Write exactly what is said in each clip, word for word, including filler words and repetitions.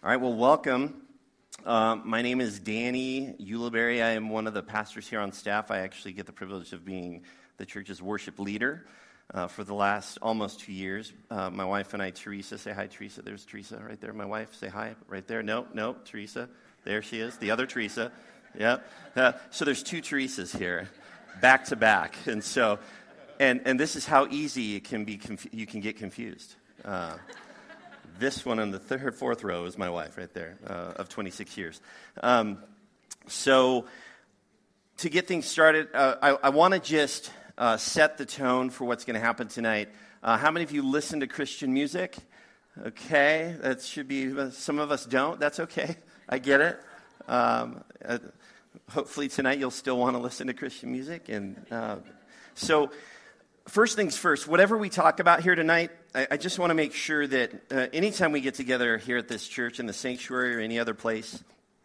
All right, well, welcome. Um, my name is Danny Uliberry. I am one of the pastors here on staff. I actually get the privilege of being the church's worship leader uh, for the last almost two years. Uh, my wife and I, Teresa, say hi, Teresa. There's Teresa right there. My wife, say hi right there. No, no, Teresa. There she is, the other Teresa. Yeah. Uh, so there's two Teresas here, back to back. And so, and and this is how easy it can be. Conf- you can get confused. Uh, This one on the third, fourth row is my wife right there, uh, of twenty-six years. Um, so to get things started, uh, I, I want to just uh, set the tone for what's going to happen tonight. Uh, how many of you listen to Christian music? Okay, that should be, uh, some of us don't. That's okay. I get it. Um, uh, hopefully tonight you'll still want to listen to Christian music. And uh, so... First things first, whatever we talk about here tonight, I, I just want to make sure that uh, anytime we get together here at this church, in the sanctuary, or any other place,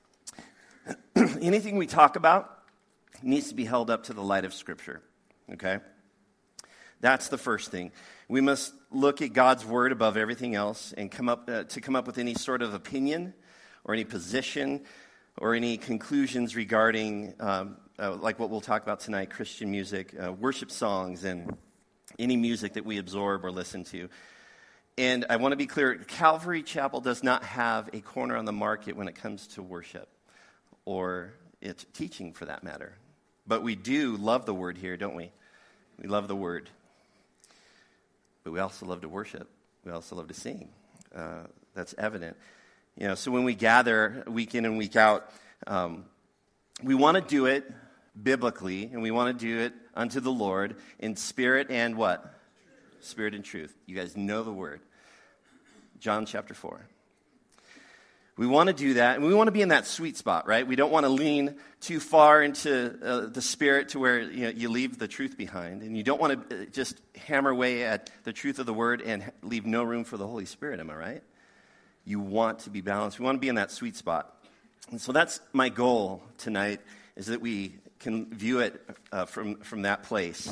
anything we talk about needs to be held up to the light of Scripture, okay? That's the first thing. We must look at God's Word above everything else and come up uh, to come up with any sort of opinion or any position or any conclusions regarding, um, uh, like what we'll talk about tonight, Christian music, uh, worship songs, and any music that we absorb or listen to. And I want to be clear, Calvary Chapel does not have a corner on the market when it comes to worship or its teaching, for that matter. But we do love the Word here, don't we? We love the Word. But we also love to worship. We also love to sing. Uh, that's evident. You know, so when we gather week in and week out, um, we want to do it biblically, and we want to do it unto the Lord in spirit and what? Spirit and truth. You guys know the word. John chapter four. We want to do that, and we want to be in that sweet spot, right? We don't want to lean too far into uh, the spirit to where you know, you leave the truth behind, and you don't want to just hammer away at the truth of the word and leave no room for the Holy Spirit, am I right? You want to be balanced. We want to be in that sweet spot. And so that's my goal tonight, is that we can view it uh, from, from that place.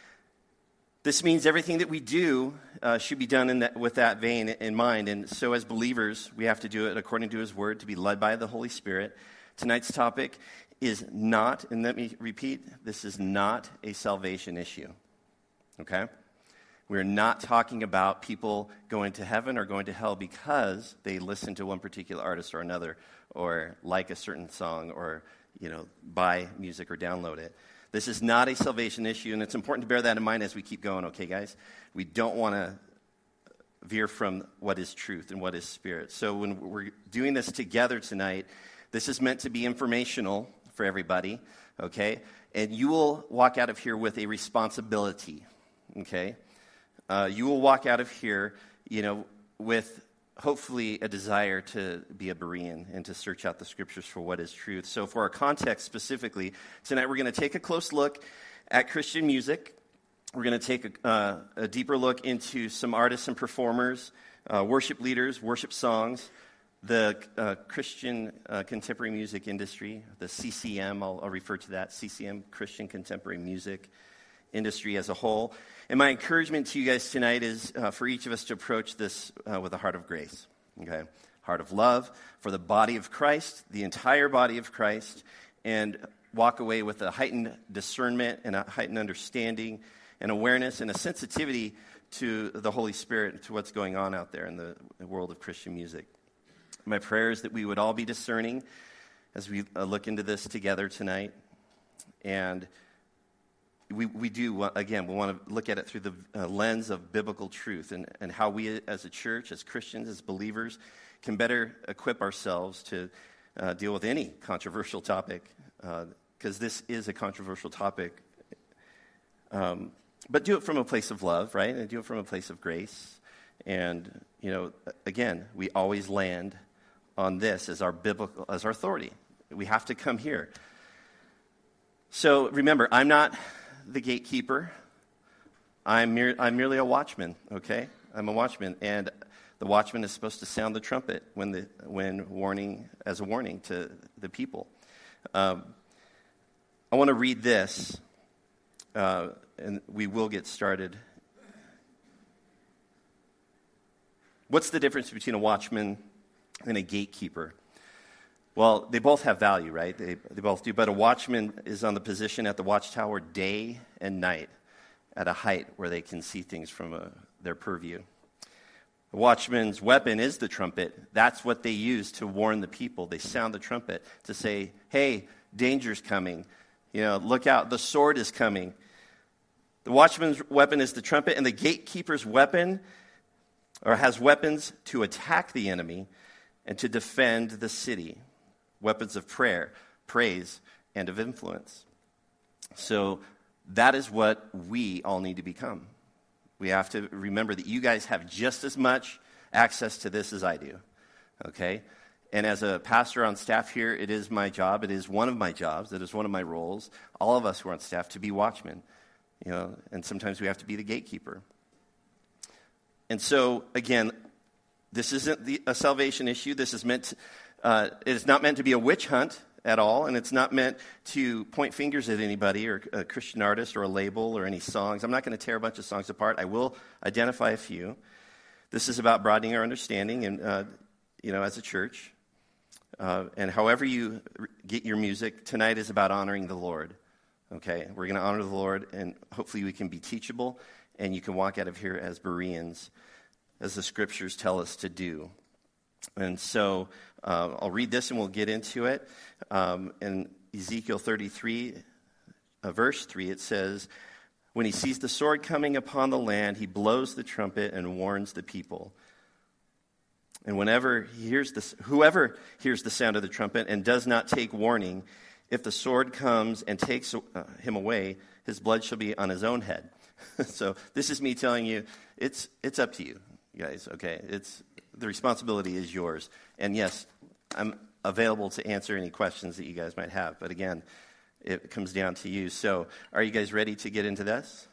This means everything that we do uh, should be done in that, with that vein in mind. And so as believers, we have to do it according to His Word, to be led by the Holy Spirit. Tonight's topic is not, and let me repeat, this is not a salvation issue. Okay? We're not talking about people going to heaven or going to hell because they listen to one particular artist or another, or like a certain song, or you know, buy music or download it. This is not a salvation issue, and it's important to bear that in mind as we keep going, okay, guys? We don't want to veer from what is truth and what is spirit. So when we're doing this together tonight, this is meant to be informational for everybody, okay? And you will walk out of here with a responsibility, okay? Uh, you will walk out of here, you know, with hopefully a desire to be a Berean and to search out the Scriptures for what is truth. So for our context specifically, tonight we're going to take a close look at Christian music. We're going to take a, uh, a deeper look into some artists and performers, uh, worship leaders, worship songs, the uh, Christian uh, contemporary music industry, the C C M, I'll, I'll refer to that, C C M, Christian contemporary music industry as a whole. And my encouragement to you guys tonight is uh, for each of us to approach this uh, with a heart of grace, okay? Heart of love for the body of Christ, the entire body of Christ, and walk away with a heightened discernment and a heightened understanding and awareness and a sensitivity to the Holy Spirit and to what's going on out there in the, the world of Christian music. My prayer is that we would all be discerning as we uh, look into this together tonight. And We we do, again, we want to look at it through the uh, lens of biblical truth and, and how we as a church, as Christians, as believers, can better equip ourselves to uh, deal with any controversial topic, because uh, this is a controversial topic. Um, but do it from a place of love, right? And do it from a place of grace. And, you know, again, we always land on this as our biblical, as our authority. We have to come here. So remember, I'm not the gatekeeper. I'm, mere, I'm merely a watchman, okay? I'm a watchman, and the watchman is supposed to sound the trumpet when the when warning as a warning to the people. Um, I want to read this, uh, and we will get started. What's the difference between a watchman and a gatekeeper. Well, they both have value, right? They, they both do. But a watchman is on the position at the watchtower day and night at a height where they can see things from a, their purview. The watchman's weapon is the trumpet. That's what they use to warn the people. They sound the trumpet to say, hey, danger's coming. You know, look out, the sword is coming. The watchman's weapon is the trumpet, and the gatekeeper's weapon, or has weapons to attack the enemy and to defend the city. Weapons of prayer, praise, and of influence. So that is what we all need to become. We have to remember that you guys have just as much access to this as I do, okay? And as a pastor on staff here, it is my job, it is one of my jobs, it is one of my roles, all of us who are on staff, to be watchmen, you know, and sometimes we have to be the gatekeeper. And so, again, this isn't the, a salvation issue. This is meant to, uh, it is not meant to be a witch hunt at all, and it's not meant to point fingers at anybody or a Christian artist or a label or any songs. I'm not going to tear a bunch of songs apart. I will identify a few. This is about broadening our understanding, and uh, you know, as a church, uh, and however you get your music, tonight is about honoring the Lord. Okay, we're going to honor the Lord, and hopefully we can be teachable, and you can walk out of here as Bereans, as the scriptures tell us to do. And so uh, I'll read this and we'll get into it. Um, in Ezekiel thirty-three, uh, verse three, it says, when he sees the sword coming upon the land, he blows the trumpet and warns the people. And whenever he hears this, whoever hears the sound of the trumpet and does not take warning, if the sword comes and takes uh, him away, his blood shall be on his own head. So this is me telling you, it's it's up to you, guys, okay? It's the responsibility is yours. And yes, I'm available to answer any questions that you guys might have. But again, it comes down to you. So are you guys ready to get into this?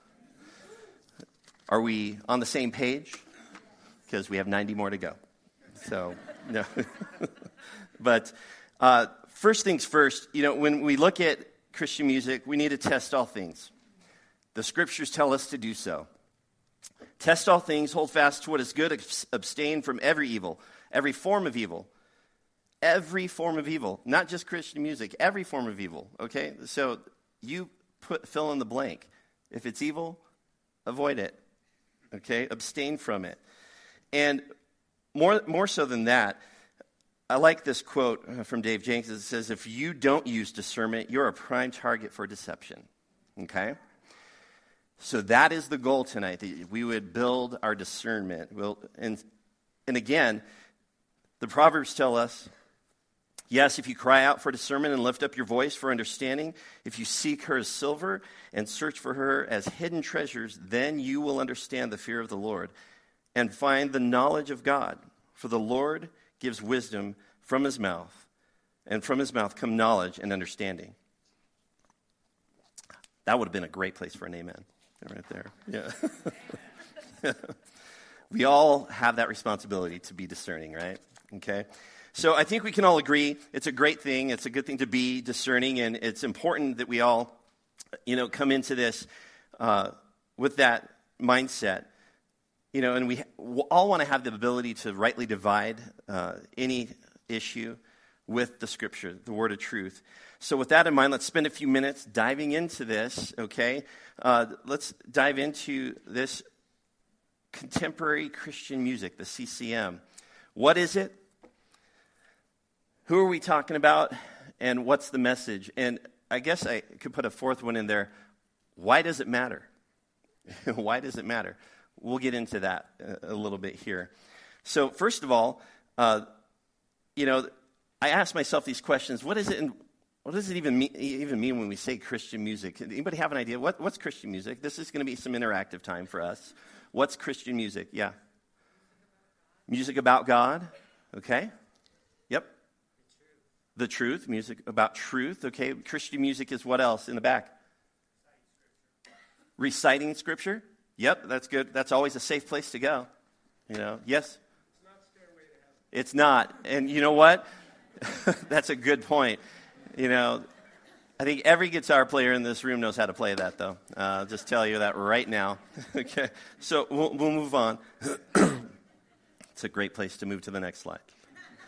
Are we on the same page? Because we have ninety more to go. So, no. But uh, first things first, you know, when we look at Christian music, we need to test all things. The scriptures tell us to do so. Test all things, hold fast to what is good, abstain from every evil, every form of evil. Every form of evil, not just Christian music, every form of evil, okay? So you put fill in the blank. If it's evil, avoid it, okay? Abstain from it. And more, more so than that, I like this quote from Dave Jenkins. It says, if you don't use discernment, you're a prime target for deception, okay? So that is the goal tonight, that we would build our discernment. We'll, and, and again, the Proverbs tell us, yes, if you cry out for discernment and lift up your voice for understanding, if you seek her as silver and search for her as hidden treasures, then you will understand the fear of the Lord and find the knowledge of God. For the Lord gives wisdom from his mouth, and from his mouth come knowledge and understanding. That would have been a great place for an amen. Right there. Yeah. We all have that responsibility to be discerning, right? Okay. So I think we can all agree it's a great thing. It's a good thing to be discerning, and it's important that we all, you know, come into this uh, with that mindset. You know, and we all want to have the ability to rightly divide uh, any issue with the scripture, the word of truth. So with that in mind, let's spend a few minutes diving into this, okay? Uh, let's dive into this contemporary Christian music, the C C M. What is it? Who are we talking about? And what's the message? And I guess I could put a fourth one in there. Why does it matter? Why does it matter? We'll get into that a, a little bit here. So first of all, uh, you know, I ask myself these questions. What is it? In, what does it even mean, even mean when we say Christian music? Anybody have an idea? What, what's Christian music? This is going to be some interactive time for us. What's Christian music? Yeah. Music about God. Okay. Yep. The truth. Music about truth. Okay. Christian music is what else in the back? Reciting scripture. Yep. That's good. That's always a safe place to go. You know. Yes. It's not Stairway to Heaven. It's not. And you know what? That's a good point. You know, I think every guitar player in this room knows how to play that, though. Uh, I'll just tell you that right now. Okay, so we'll, we'll move on. It's a great place to move to the next slide.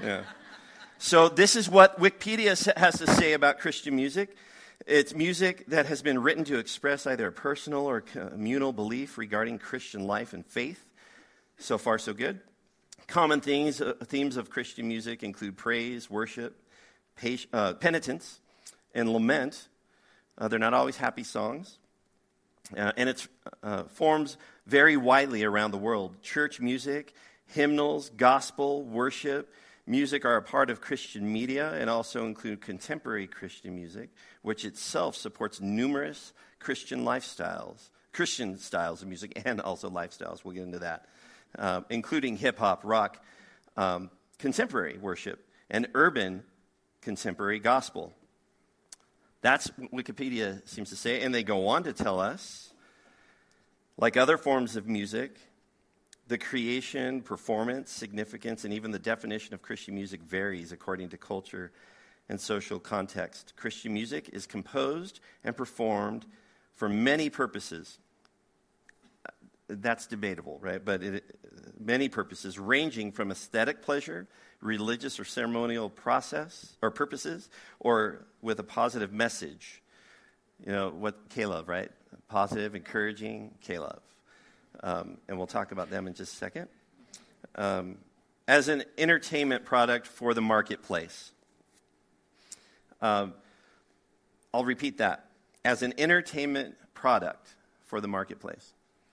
Yeah. So this is what Wikipedia has to say about Christian music. It's music that has been written to express either a personal or communal belief regarding Christian life and faith. So far, so good. Common themes, uh, themes of Christian music include praise, worship, pati- uh, penitence, and lament. Uh, they're not always happy songs. Uh, and it uh, forms very widely around the world. Church music, hymnals, gospel, worship, music are a part of Christian media and also include contemporary Christian music, which itself supports numerous Christian lifestyles, Christian styles of music, and also lifestyles. We'll get into that, uh, including hip-hop, rock, um, contemporary worship, and urban contemporary gospel. That's what Wikipedia seems to say, and they go on to tell us, like other forms of music, the creation, performance, significance, and even the definition of Christian music varies according to culture and social context. Christian music is composed and performed for many purposes. That's debatable, right? But it, many purposes, ranging from aesthetic pleasure, religious or ceremonial process or purposes, or with a positive message. You know, what K-Love, right? Positive, encouraging, K-Love. Um, and we'll talk about them in just a second. Um, as an entertainment product for the marketplace. Um, I'll repeat that. As an entertainment product for the marketplace.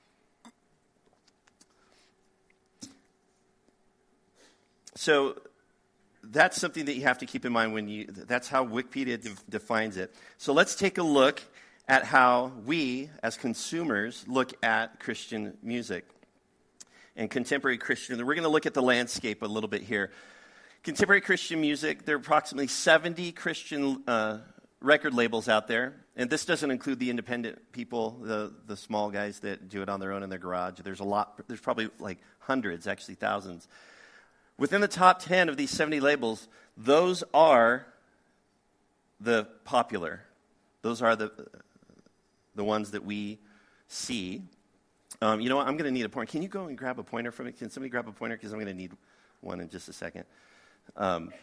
So that's something that you have to keep in mind when you, that's how Wikipedia de- defines it. So let's take a look at how we, as consumers, look at Christian music and contemporary Christian. We're going to look at the landscape a little bit here. Contemporary Christian music, there are approximately seventy Christian uh, record labels out there, and this doesn't include the independent people, the, the small guys that do it on their own in their garage. There's a lot, there's probably like hundreds, actually thousands. Within the top ten of these seventy labels, those are the popular. Those are the the ones that we see. Um, you know what? I'm going to need a pointer. Can you go and grab a pointer for me? Can somebody grab a pointer? Because I'm going to need one in just a second. Um,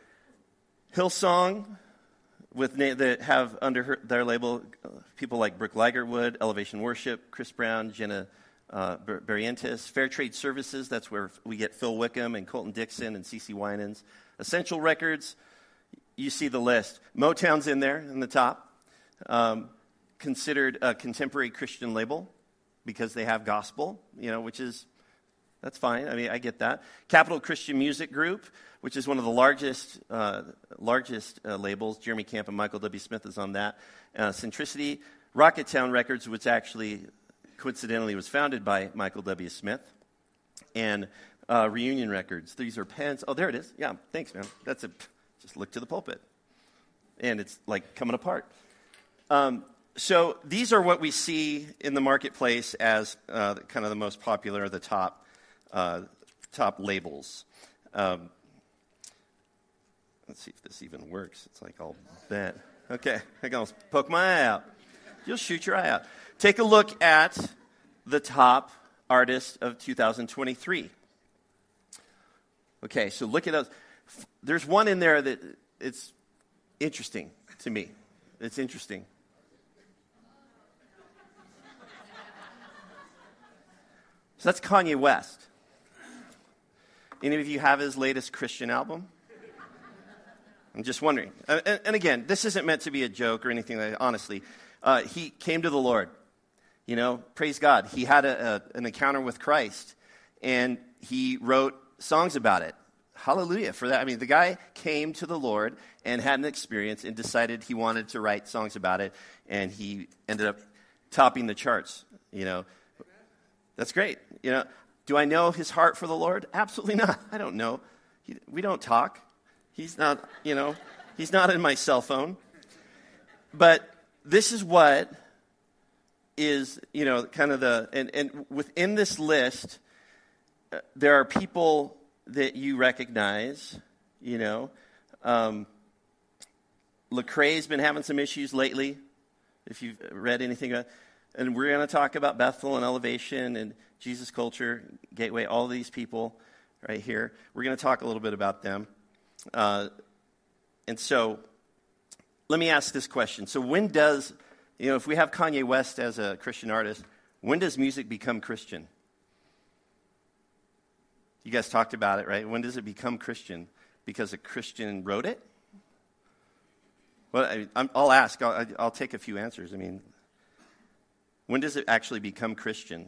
Hillsong, with na- that have under her, their label uh, people like Brooke Ligertwood, Elevation Worship, Chris Brown, Jenna uh, Bar- Barrientos, Fair Trade Services. That's where we get Phil Wickham and Colton Dixon and CeCe Winans. Essential Records. You see the list. Motown's in there in the top. Um, considered a contemporary Christian label because they have gospel, you know, which is, that's fine. I mean, I get that. Capital Christian Music Group, which is one of the largest uh, largest uh, labels. Jeremy Camp and Michael W. Smith is on that. Uh, Centricity, Rocketown Records, which actually coincidentally was founded by Michael W. Smith, and uh, Reunion Records. These are pens. Oh, there it is. Yeah, thanks, man. That's a, just look to the pulpit. And it's like coming apart. Um, So these are what we see in the marketplace as uh, kind of the most popular, the top uh, top labels. Um, let's see if this even works. It's like all bent. Okay, I can almost poke my eye out. You'll shoot your eye out. Take a look at the top artist of two thousand twenty-three. Okay, so look at those. There's one in there that it's interesting to me. It's interesting. So that's Kanye West. Any of you have his latest Christian album? I'm just wondering. And, and again, this isn't meant to be a joke or anything like that, honestly. Uh, he came to the Lord. You know, praise God. He had a, a, an encounter with Christ, and he wrote songs about it. Hallelujah for that. I mean, the guy came to the Lord and had an experience and decided he wanted to write songs about it, and he ended up topping the charts, you know. That's great. You know, do I know his heart for the Lord? Absolutely not. I don't know. He, we don't talk. He's not, you know, he's not in my cell phone. But this is what is, you know, kind of the, and, and within this list, uh, there are people that you recognize, you know. Um, Lecrae's been having some issues lately, if you've read anything about. And we're going to talk about Bethel and Elevation and Jesus Culture, Gateway, all these people right here. We're going to talk a little bit about them. Uh, and so let me ask this question. So when does, you know, if we have Kanye West as a Christian artist, when does music become Christian? You guys talked about it, right? When does it become Christian? Because a Christian wrote it? Well, I, I'm, I'll ask. I'll, I'll take a few answers. I mean, when does it actually become Christian?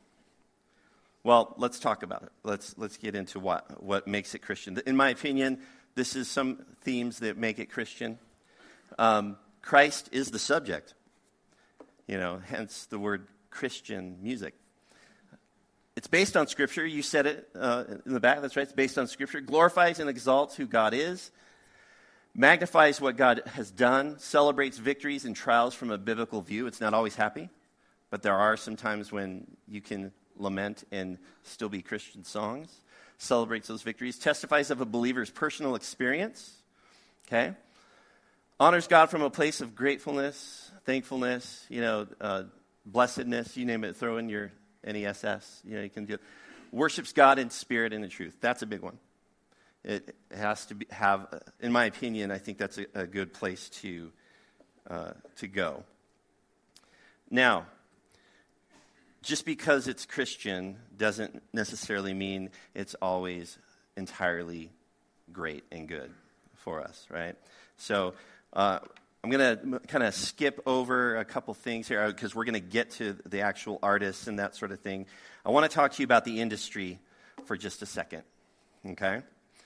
Well, let's talk about it. Let's let's get into what what makes it Christian. In my opinion, this is some themes that make it Christian. Um, Christ is the subject. You know, hence the word Christian music. It's based on Scripture. You said it uh, in the back. That's right. It's based on Scripture. Glorifies and exalts who God is. Magnifies what God has done. Celebrates victories and trials from a biblical view. It's not always happy, but there are some times when you can lament and still be Christian songs. Celebrates those victories. Testifies of a believer's personal experience. Okay? Honors God from a place of gratefulness, thankfulness, you know, uh, blessedness, you name it, throw in your N E S S, you know, you can do it. Worships God in spirit and in truth. That's a big one. It has to be, have, in my opinion, I think that's a, a good place to uh, to go. Now, just because it's Christian doesn't necessarily mean it's always entirely great and good for us, right? So uh, I'm going to kind of skip over a couple things here because we're going to get to the actual artists and that sort of thing. I want to talk to you about the industry for just a second, okay?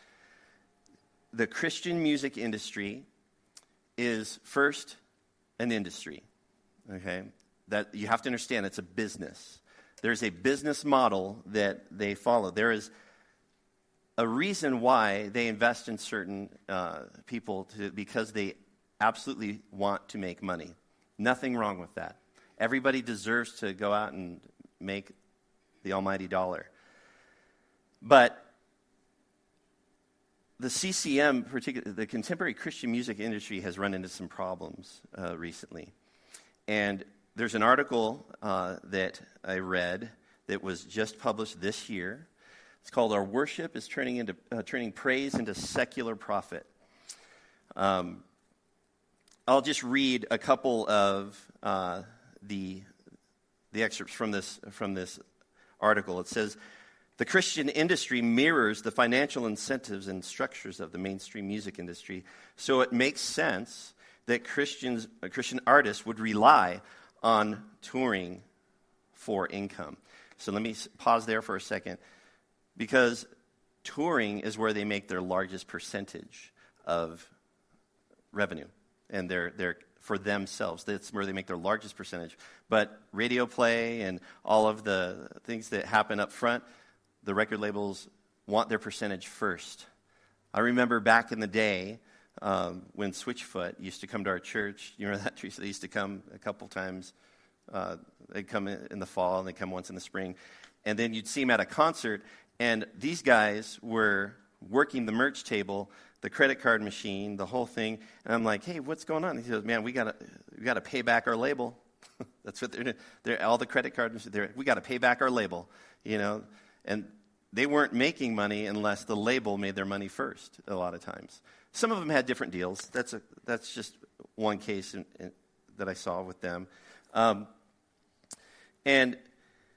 The Christian music industry is first an industry, okay? That you have to understand it's a business. There's a business model that they follow. There is a reason why they invest in certain uh, people to, because they absolutely want to make money. Nothing wrong with that. Everybody deserves to go out and make the almighty dollar. But the C C M, particularly the contemporary Christian music industry, has run into some problems uh, recently. And there's an article uh, that I read that was just published this year. It's called "Our Worship is Turning into uh, Turning Praise into Secular Profit." Um, I'll just read a couple of uh, the the excerpts from this from this article. It says, "The Christian industry mirrors the financial incentives and structures of the mainstream music industry, so it makes sense that Christians, uh, Christian artists would rely on touring for income." So let me pause there for a second, because touring is where they make their largest percentage of revenue, and they're, they're for themselves. That's where they make their largest percentage. But radio play and all of the things that happen up front, the record labels want their percentage first. I remember back in the day um, when Switchfoot used to come to our church. You remember that, Teresa? They used to come a couple times. Uh, they'd come in, in the fall, and they'd come once in the spring. And then you'd see them at a concert, and these guys were working the merch table, the credit card machine, the whole thing. And I'm like, "Hey, what's going on?" He goes, "Man, we got to we got to pay back our label." That's what they're doing. They're, all the credit cards, they're, we got to pay back our label, you know. And they weren't making money unless the label made their money first, a lot of times. Some of them had different deals. That's a that's just one case in, in, that I saw with them. Um, and it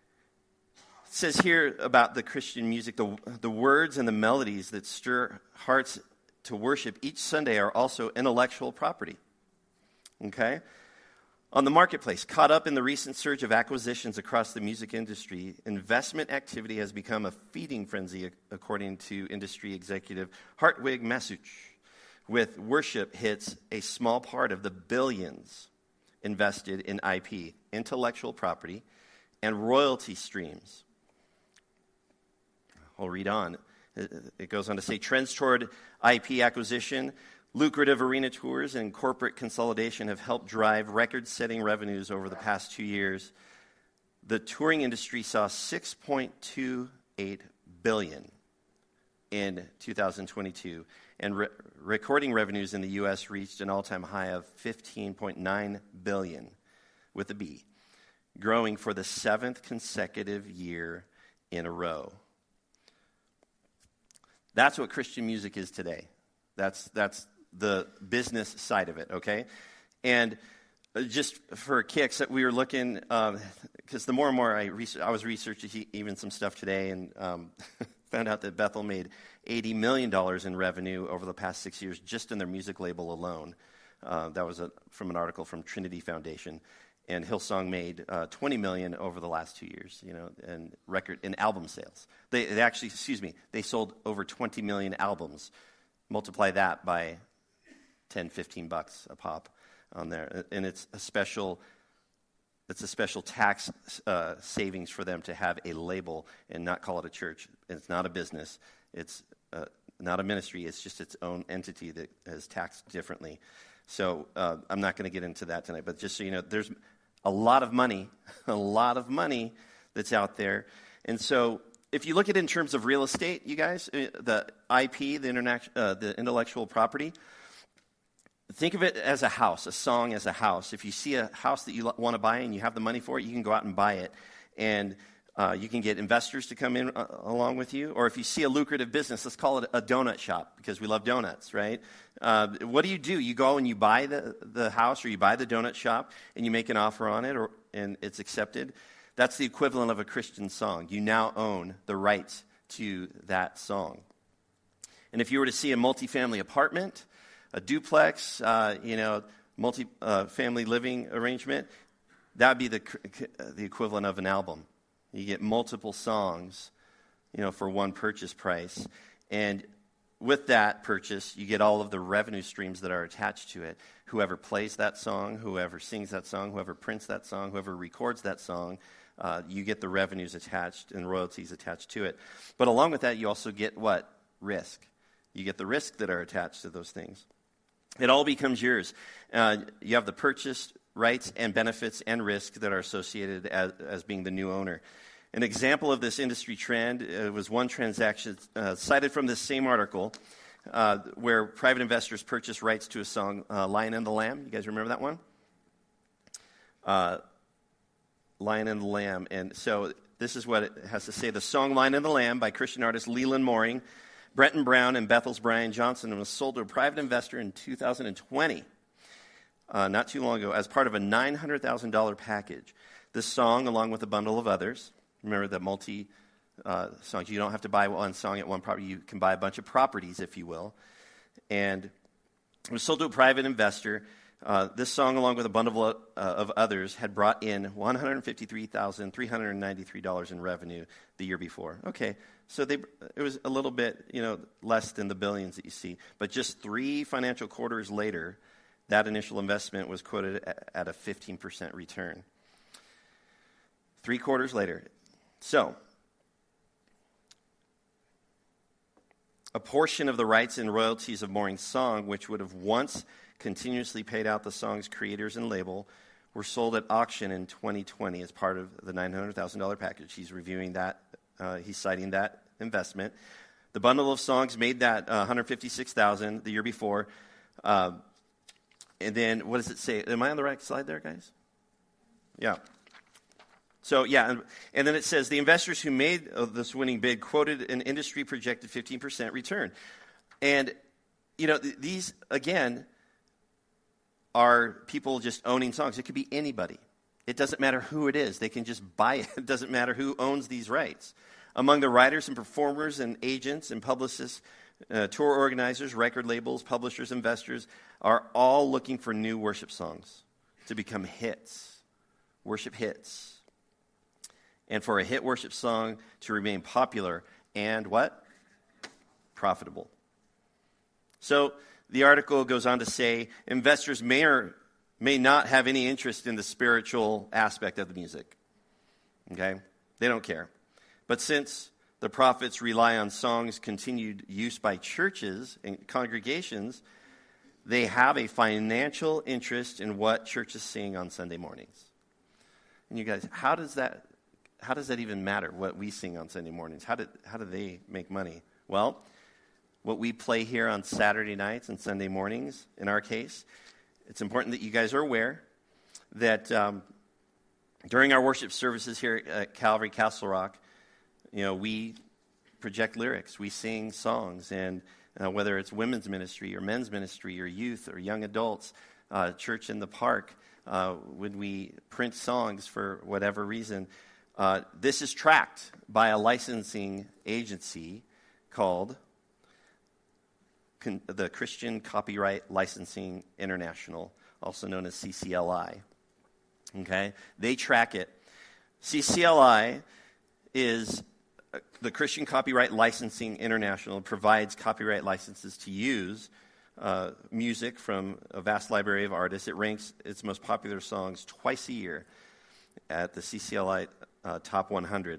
says here about the Christian music, the, the words and the melodies that stir hearts to worship each Sunday are also intellectual property. Okay? On the marketplace, caught up in the recent surge of acquisitions across the music industry, investment activity has become a feeding frenzy, according to industry executive Hartwig Masuch, with worship hits a small part of the billions invested in I P, intellectual property, and royalty streams. I'll read on. It goes on to say, trends toward I P acquisition, lucrative arena tours, and corporate consolidation have helped drive record-setting revenues over the past two years. The touring industry saw six point two eight billion dollars in two thousand twenty-two, and re- recording revenues in the U S reached an all-time high of fifteen point nine billion dollars with a B, growing for the seventh consecutive year in a row. That's what Christian music is today. That's that's the business side of it, okay? And just for kicks, that we were looking, because uh, the more and more I research, I was researching even some stuff today, and um, found out that Bethel made eighty million dollars in revenue over the past six years just in their music label alone. Uh, that was a, from an article from Trinity Foundation. And Hillsong made uh, twenty million dollars over the last two years, you know, and record in album sales. They, they actually, excuse me, they sold over twenty million albums. Multiply that by ten, fifteen bucks a pop on there, and it's a special, it's a special tax uh, savings for them to have a label and not call it a church. It's not a business. It's uh, not a ministry. It's just its own entity that is taxed differently. So uh, I'm not going to get into that tonight, but just so you know, there's a lot of money, a lot of money that's out there. And so if you look at it in terms of real estate, you guys, the I P, the, interna- uh, the intellectual property, think of it as a house, a song as a house. If you see a house that you lo- want to buy and you have the money for it, you can go out and buy it. And uh, you can get investors to come in uh, along with you. Or if you see a lucrative business, let's call it a donut shop, because we love donuts, right? Uh, what do you do? You go and you buy the, the house, or you buy the donut shop, and you make an offer on it, or and it's accepted. That's the equivalent of a Christian song. You now own the rights to that song. And if you were to see a multifamily apartment, a duplex, uh, you know, multi-family uh, living arrangement, that would be the the equivalent of an album. You get multiple songs, you know, for one purchase price. And with that purchase, you get all of the revenue streams that are attached to it. Whoever plays that song, whoever sings that song, whoever prints that song, whoever records that song, uh, you get the revenues attached and royalties attached to it. But along with that, you also get what? Risk. You get the risk that are attached to those things. It all becomes yours. Uh, you have the purchase rights and benefits and risk that are associated as, as being the new owner. An example of this industry trend uh, was one transaction uh, cited from this same article uh, where private investors purchased rights to a song, uh, Lion and the Lamb. You guys remember that one? Uh, Lion and the Lamb. And so this is what it has to say. The song Lion and the Lamb by Christian artist Leland Mooring, Brenton Brown, and Bethel's Brian Johnson was sold to a private investor in two thousand twenty, uh, not too long ago, as part of a nine hundred thousand dollars package. This song, along with a bundle of others, remember the multi uh, songs, you don't have to buy one song at one property, you can buy a bunch of properties, if you will. And it was sold to a private investor. Uh, this song, along with a bundle of, uh, of others, had brought in one hundred fifty-three thousand three hundred ninety-three dollars in revenue the year before. Okay, so they, it was a little bit, you know, less than the billions that you see. But just three financial quarters later, that initial investment was quoted at, at a fifteen percent return. Three quarters later. So, a portion of the rights and royalties of Mooring's song, which would have once continuously paid out the song's creators and label, were sold at auction in twenty twenty as part of the nine hundred thousand dollars package. He's reviewing that. Uh, he's citing that investment. The bundle of songs made that uh, one hundred fifty-six thousand dollars the year before. Uh, and then, what does it say? Am I on the right slide there, guys? Yeah. So, yeah, and, and then it says, the investors who made uh, this winning bid quoted an industry-projected fifteen percent return. And, you know, th- these, again, are people just owning songs. It could be anybody. It doesn't matter who it is. They can just buy it. It doesn't matter who owns these rights. Among the writers and performers and agents and publicists, uh, tour organizers, record labels, publishers, investors are all looking for new worship songs to become hits, worship hits. And for a hit worship song to remain popular and what? Profitable. So the article goes on to say investors may or may not have any interest in the spiritual aspect of the music. Okay? They don't care. But since the prophets rely on songs' continued use by churches and congregations, they have a financial interest in what churches sing on Sunday mornings. And you guys, how does that how does that even matter, what we sing on Sunday mornings? How do, how do they make money? Well, what we play here on Saturday nights and Sunday mornings, in our case, it's important that you guys are aware that um, during our worship services here at Calvary Castle Rock, you know, we project lyrics, we sing songs, and uh, whether it's women's ministry or men's ministry or youth or young adults, uh, church in the park, uh, when we print songs for whatever reason, uh, this is tracked by a licensing agency called Con- the Christian Copyright Licensing International, also known as C C L I. Okay? They track it. C C L I is uh, the Christian Copyright Licensing International, provides copyright licenses to use uh, music from a vast library of artists. It ranks its most popular songs twice a year at the C C L I uh, Top one hundred.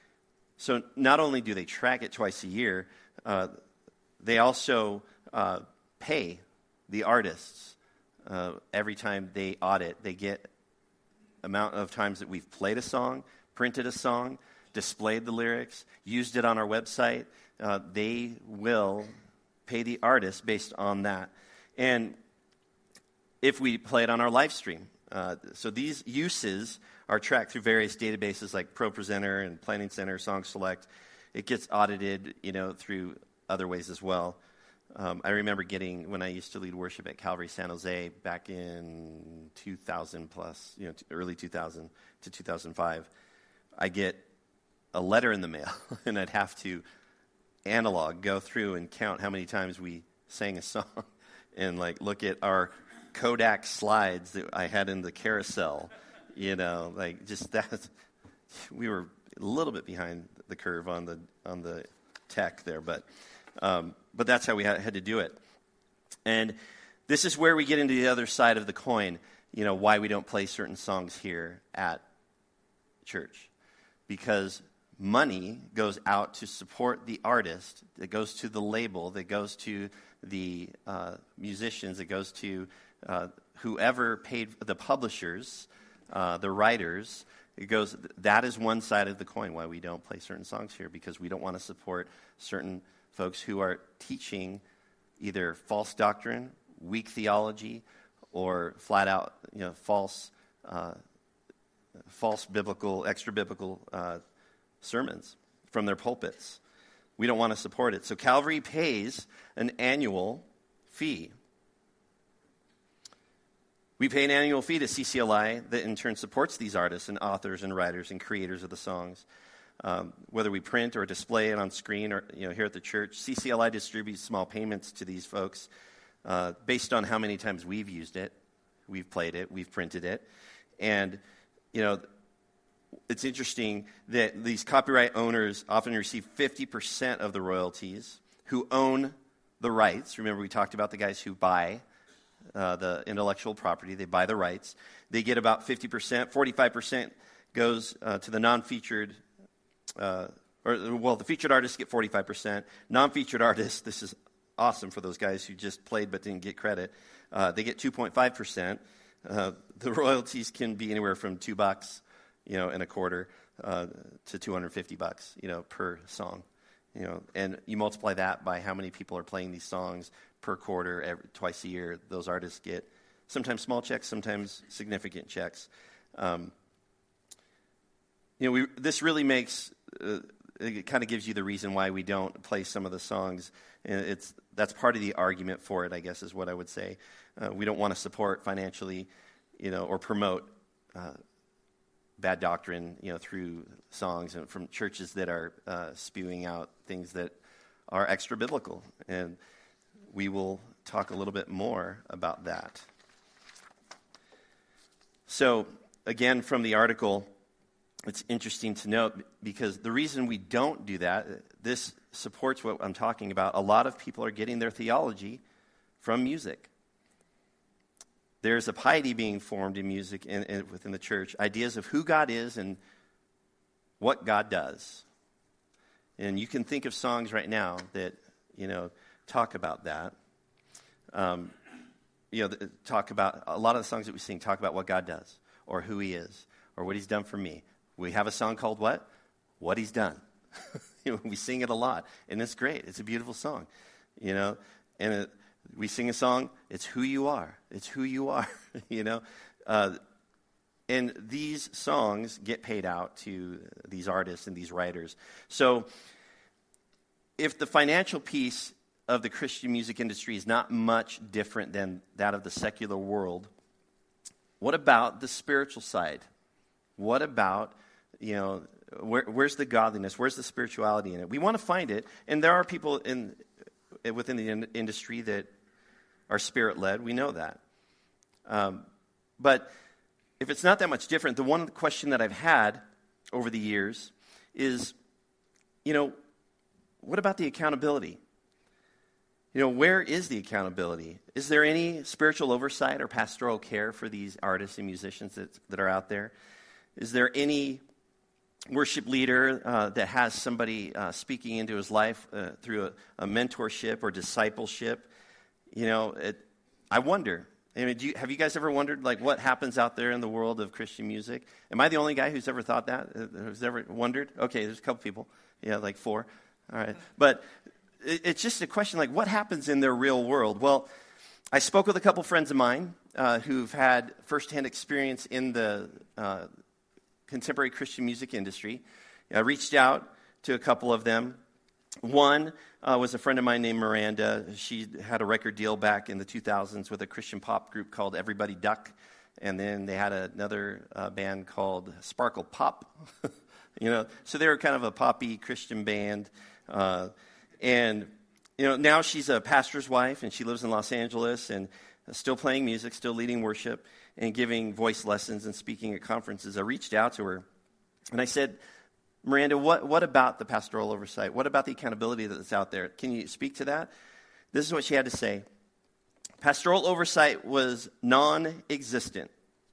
So not only do they track it twice a year, uh, they also uh, pay the artists uh, every time they audit. They get amount of times that we've played a song, printed a song, displayed the lyrics, used it on our website. Uh, they will pay the artist based on that. And if we play it on our live stream. Uh, so these uses are tracked through various databases like ProPresenter and Planning Center, Song Select. It gets audited, you know, through other ways as well. Um, I remember getting, when I used to lead worship at Calvary San Jose back in two thousand plus, you know, early two thousand to two thousand five, I get a letter in the mail, and I'd have to analog, go through and count how many times we sang a song, and like look at our Kodak slides that I had in the carousel, you know, like just that. We were a little bit behind the curve on the on the tech there, but. Um, but that's how we had, had to do it. And this is where we get into the other side of the coin, you know, why we don't play certain songs here at church. Because money goes out to support the artist, it goes to the label, that goes to the uh, musicians, it goes to uh, whoever paid the publishers, uh, the writers. It goes, that is one side of the coin why we don't play certain songs here, because we don't want to support certain folks who are teaching either false doctrine, weak theology, or flat out, you know, false, uh, false biblical, extra biblical uh, sermons from their pulpits. We don't want to support it. So Calvary pays an annual fee. We pay an annual fee to C C L I that in turn supports these artists and authors and writers and creators of the songs. Um, whether we print or display it on screen or, you know, here at the church, C C L I distributes small payments to these folks uh, based on how many times we've used it, we've played it, we've printed it. And, you know, it's interesting that these copyright owners often receive fifty percent of the royalties, who own the rights. Remember, we talked about the guys who buy uh, the intellectual property. They buy the rights. They get about fifty percent. forty-five percent goes uh, to the non-featured Uh, or well, the featured artists get forty-five percent. Non-featured artists, this is awesome for those guys who just played but didn't get credit. Uh, they get two point five percent. Uh, the royalties can be anywhere from two bucks, you know, and a quarter uh, to two hundred fifty bucks, you know, per song. You know, and you multiply that by how many people are playing these songs per quarter, every, twice a year. Those artists get sometimes small checks, sometimes significant checks. Um, you know, we, this really makes. Uh, it kind of gives you the reason why we don't play some of the songs. And it's that's part of the argument for it, I guess, is what I would say. Uh, we don't want to support financially, you know, or promote uh, bad doctrine, you know, through songs and from churches that are uh, spewing out things that are extra biblical. And we will talk a little bit more about that. So, again, from the article. It's interesting to note because the reason we don't do that, this supports what I'm talking about. A lot of people are getting their theology from music. There's a piety being formed in music in, in, within the church, ideas of who God is and what God does. And you can think of songs right now that, you know, talk about that. Um, you know, talk about, a lot of the songs that we sing talk about what God does or who he is or what he's done for me. We have a song called what? What He's Done. You know, we sing it a lot, and it's great. It's a beautiful song, you know. And it, we sing a song, it's who you are. It's who you are, you know. Uh, and these songs get paid out to these artists and these writers. So if the financial piece of the Christian music industry is not much different than that of the secular world. What about the spiritual side? What about, you know, where, where's the godliness? Where's the spirituality in it? We want to find it, and there are people in within the in- industry that are spirit-led. We know that. Um, but if it's not that much different, the one question that I've had over the years is, you know, what about the accountability? You know, where is the accountability? Is there any spiritual oversight or pastoral care for these artists and musicians that, that are out there? Is there any worship leader uh, that has somebody uh, speaking into his life uh, through a, a mentorship or discipleship? You know, it, I wonder. I mean, do you, have you guys ever wondered, like, what happens out there in the world of Christian music? Am I the only guy who's ever thought that, who's ever wondered? Okay, there's a couple people. Yeah, like four. All right. But it, it's just a question, like, what happens in their real world? Well, I spoke with a couple friends of mine uh, who've had firsthand experience in the uh, contemporary Christian music industry. I reached out to a couple of them. One uh, was a friend of mine named Miranda. She had a record deal back in the two thousands with a Christian pop group called Everybody Duck. And then they had another uh, band called Sparkle Pop. you know, so they were kind of a poppy Christian band. Uh, and, you know, now she's a pastor's wife, and she lives in Los Angeles, and still playing music, still leading worship, and giving voice lessons and speaking at conferences. I reached out to her, and I said, Miranda, what, what about the pastoral oversight? What about the accountability that's out there? Can you speak to that? This is what she had to say. Pastoral oversight was non-existent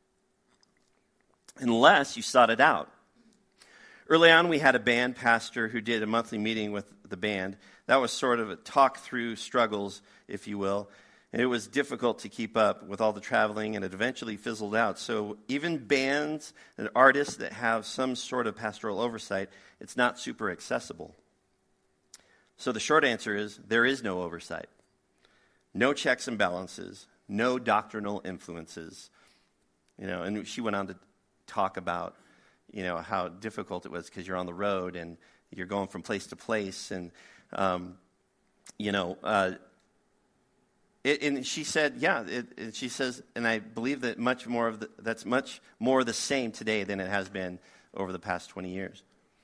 unless you sought it out. Early on, we had a band pastor who did a monthly meeting with the band. That was sort of a talk through struggles, if you will. And it was difficult to keep up with all the traveling, and it eventually fizzled out. So even bands and artists that have some sort of pastoral oversight, it's not super accessible. So the short answer is there is no oversight. No checks and balances. No doctrinal influences. You know, and she went on to talk about, you know, how difficult it was because you're on the road and you're going from place to place. And, um, you know, uh, It, and she said, yeah, it, it, she says, and I believe that much more of the, that's much more the same today than it has been over the past twenty years.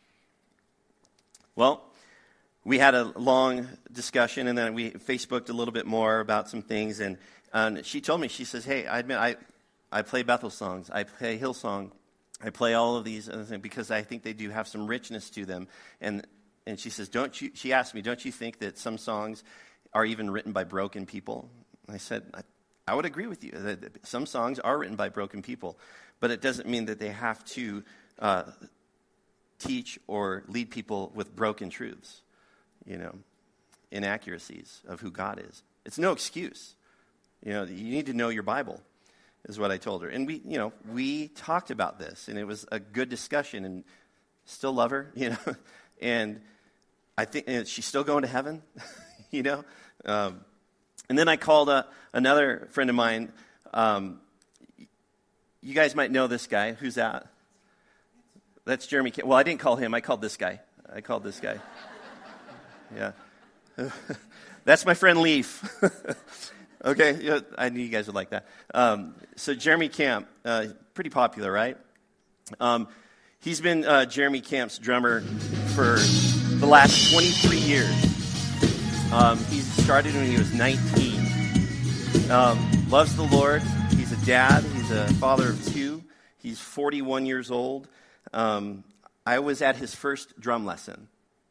Well, we had a long discussion, and then we Facebooked a little bit more about some things, and, and she told me, she says, hey, I admit, I, I play Bethel songs, I play Hillsong, I play all of these other things because I think they do have some richness to them, and and she says, don't you, she asked me, don't you think that some songs are even written by broken people? I said, I, I would agree with you. That some songs are written by broken people, but it doesn't mean that they have to uh, teach or lead people with broken truths, you know, inaccuracies of who God is. It's no excuse. You know, you need to know your Bible, is what I told her. And we, you know, we talked about this, and it was a good discussion, and still love her, you know, and I think and she's still going to heaven, you know. Um, and then I called a, another friend of mine. Um, you guys might know this guy. Who's that? That's Jeremy. Well, I didn't call him. I called this guy. I called this guy. Yeah. That's my friend Leaf. Okay, yeah, I knew you guys would like that. Um, so Jeremy Camp, uh, pretty popular, right? Um, he's been uh, Jeremy Camp's drummer for the last twenty-three years. Um, he started when he was nineteen. Um, loves the Lord. He's a dad. He's a father of two. He's forty-one years old. Um, I was at his first drum lesson.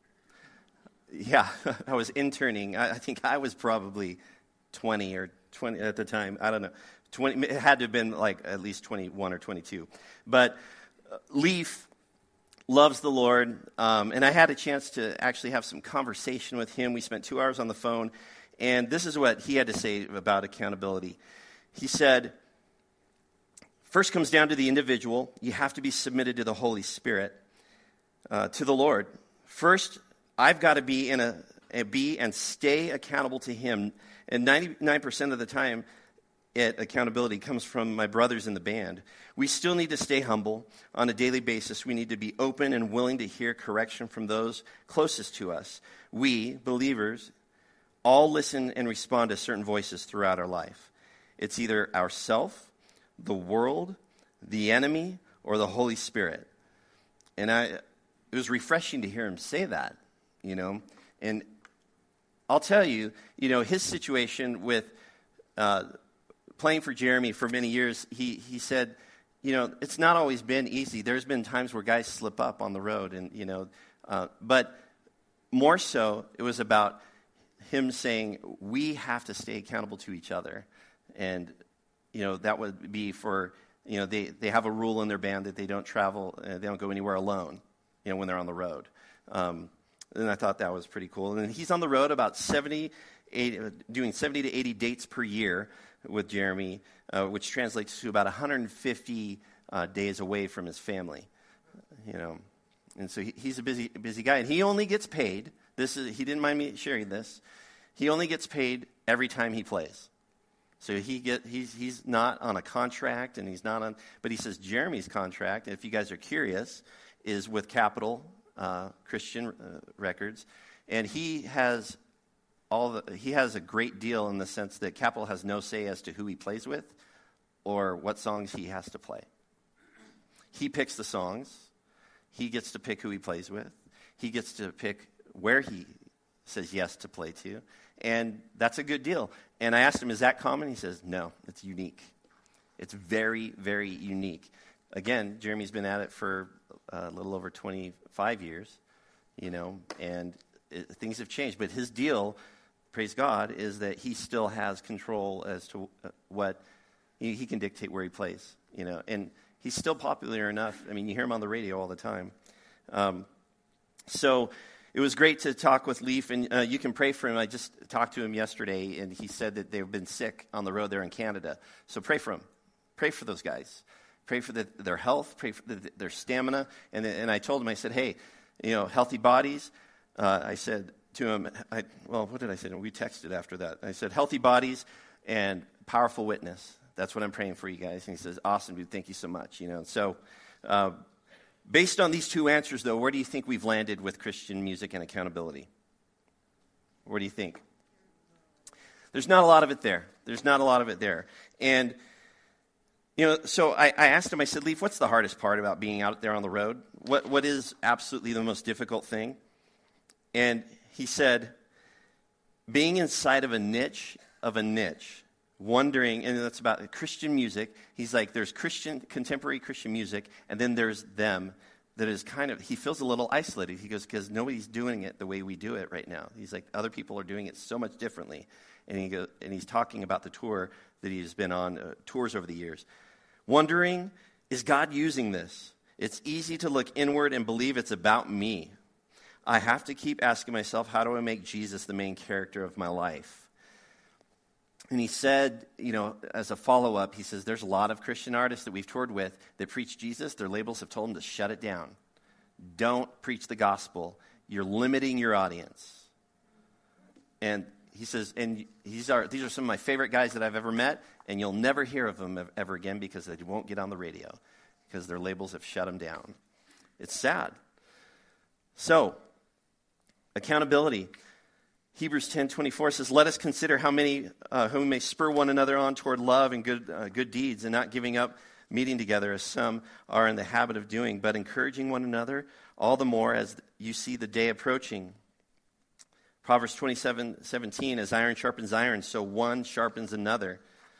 Yeah, I was interning. I, I think I was probably twenty or twenty at the time. I don't know. twenty, it had to have been like at least twenty-one or twenty-two. But uh, Leaf loves the Lord, um, and I had a chance to actually have some conversation with him. We spent two hours on the phone, and this is what he had to say about accountability. He said, first comes down to the individual. You have to be submitted to the Holy Spirit, uh, to the Lord. First, I've got to be in a, a be and stay accountable to him. And ninety-nine percent of the time, it, accountability comes from my brothers in the band. We still need to stay humble on a daily basis. We need to be open and willing to hear correction from those closest to us. We, believers, all listen and respond to certain voices throughout our life. It's either ourself, the world, the enemy, or the Holy Spirit. And I, it was refreshing to hear him say that, you know. And I'll tell you, you know, his situation with uh, playing for Jeremy for many years, he, he said, you know, it's not always been easy. There's been times where guys slip up on the road, and, you know, uh, but more so, it was about him saying, we have to stay accountable to each other. And, you know, that would be for, you know, they, they have a rule in their band that they don't travel, uh, they don't go anywhere alone, you know, when they're on the road. Um, and I thought that was pretty cool. And he's on the road about seventy, eighty, doing seventy to eighty dates per year with Jeremy, uh, which translates to about one hundred fifty uh, days away from his family, you know. And so he, he's a busy busy guy. And he only gets paid, this is, he didn't mind me sharing this, he only gets paid every time he plays. So he get he's he's not on a contract, and he's not on, but he says Jeremy's contract, if you guys are curious, is with Capitol uh, Christian uh, Records, and he has all the he has a great deal in the sense that Capitol has no say as to who he plays with or what songs he has to play. He picks the songs. He gets to pick who he plays with. He gets to pick where he says yes to play to. And that's a good deal. And I asked him, is that common? He says, no, it's unique. It's very, very unique. Again, Jeremy's been at it for a little over twenty-five years, you know, and it, things have changed. But his deal, praise God, is that he still has control as to what, he, he can dictate where he plays, you know. And he's still popular enough. I mean, you hear him on the radio all the time. Um, so it was great to talk with Leaf, and uh, you can pray for him. I just talked to him yesterday, and he said that they've been sick on the road there in Canada. So pray for him. Pray for those guys. Pray for the, their health. Pray for the, their stamina. And, and I told him, I said, hey, you know, healthy bodies. Uh, I said to him, I, well, what did I say? We texted after that. I said, healthy bodies and powerful witness. That's what I'm praying for you guys. And he says, awesome, dude. Thank you so much. You know, so uh, based on these two answers, though, where do you think we've landed with Christian music and accountability? Where do you think? There's not a lot of it there. There's not a lot of it there. And, you know, so I, I asked him, I said, Leaf, what's the hardest part about being out there on the road? What What is absolutely the most difficult thing? And he said, being inside of a niche of a niche. Wondering, and that's about Christian music. He's like, there's Christian, contemporary Christian music, and then there's them that is kind of, he feels a little isolated. He goes, because nobody's doing it the way we do it right now. He's like, other people are doing it so much differently. And he goes, and he's talking about the tour that he's been on, uh, tours over the years. Wondering, is God using this? It's easy to look inward and believe it's about me. I have to keep asking myself, how do I make Jesus the main character of my life? And he said, you know, as a follow-up, he says, there's a lot of Christian artists that we've toured with that preach Jesus. Their labels have told them to shut it down. Don't preach the gospel. You're limiting your audience. And he says, and these are, these are some of my favorite guys that I've ever met, and you'll never hear of them ever again because they won't get on the radio because their labels have shut them down. It's sad. So, accountability. Hebrews ten twenty-four says, let us consider how many uh, whom may spur one another on toward love and good uh, good deeds, and not giving up meeting together as some are in the habit of doing, but encouraging one another all the more as you see the day approaching. Proverbs twenty-seven seventeen, as iron sharpens iron, so one sharpens another.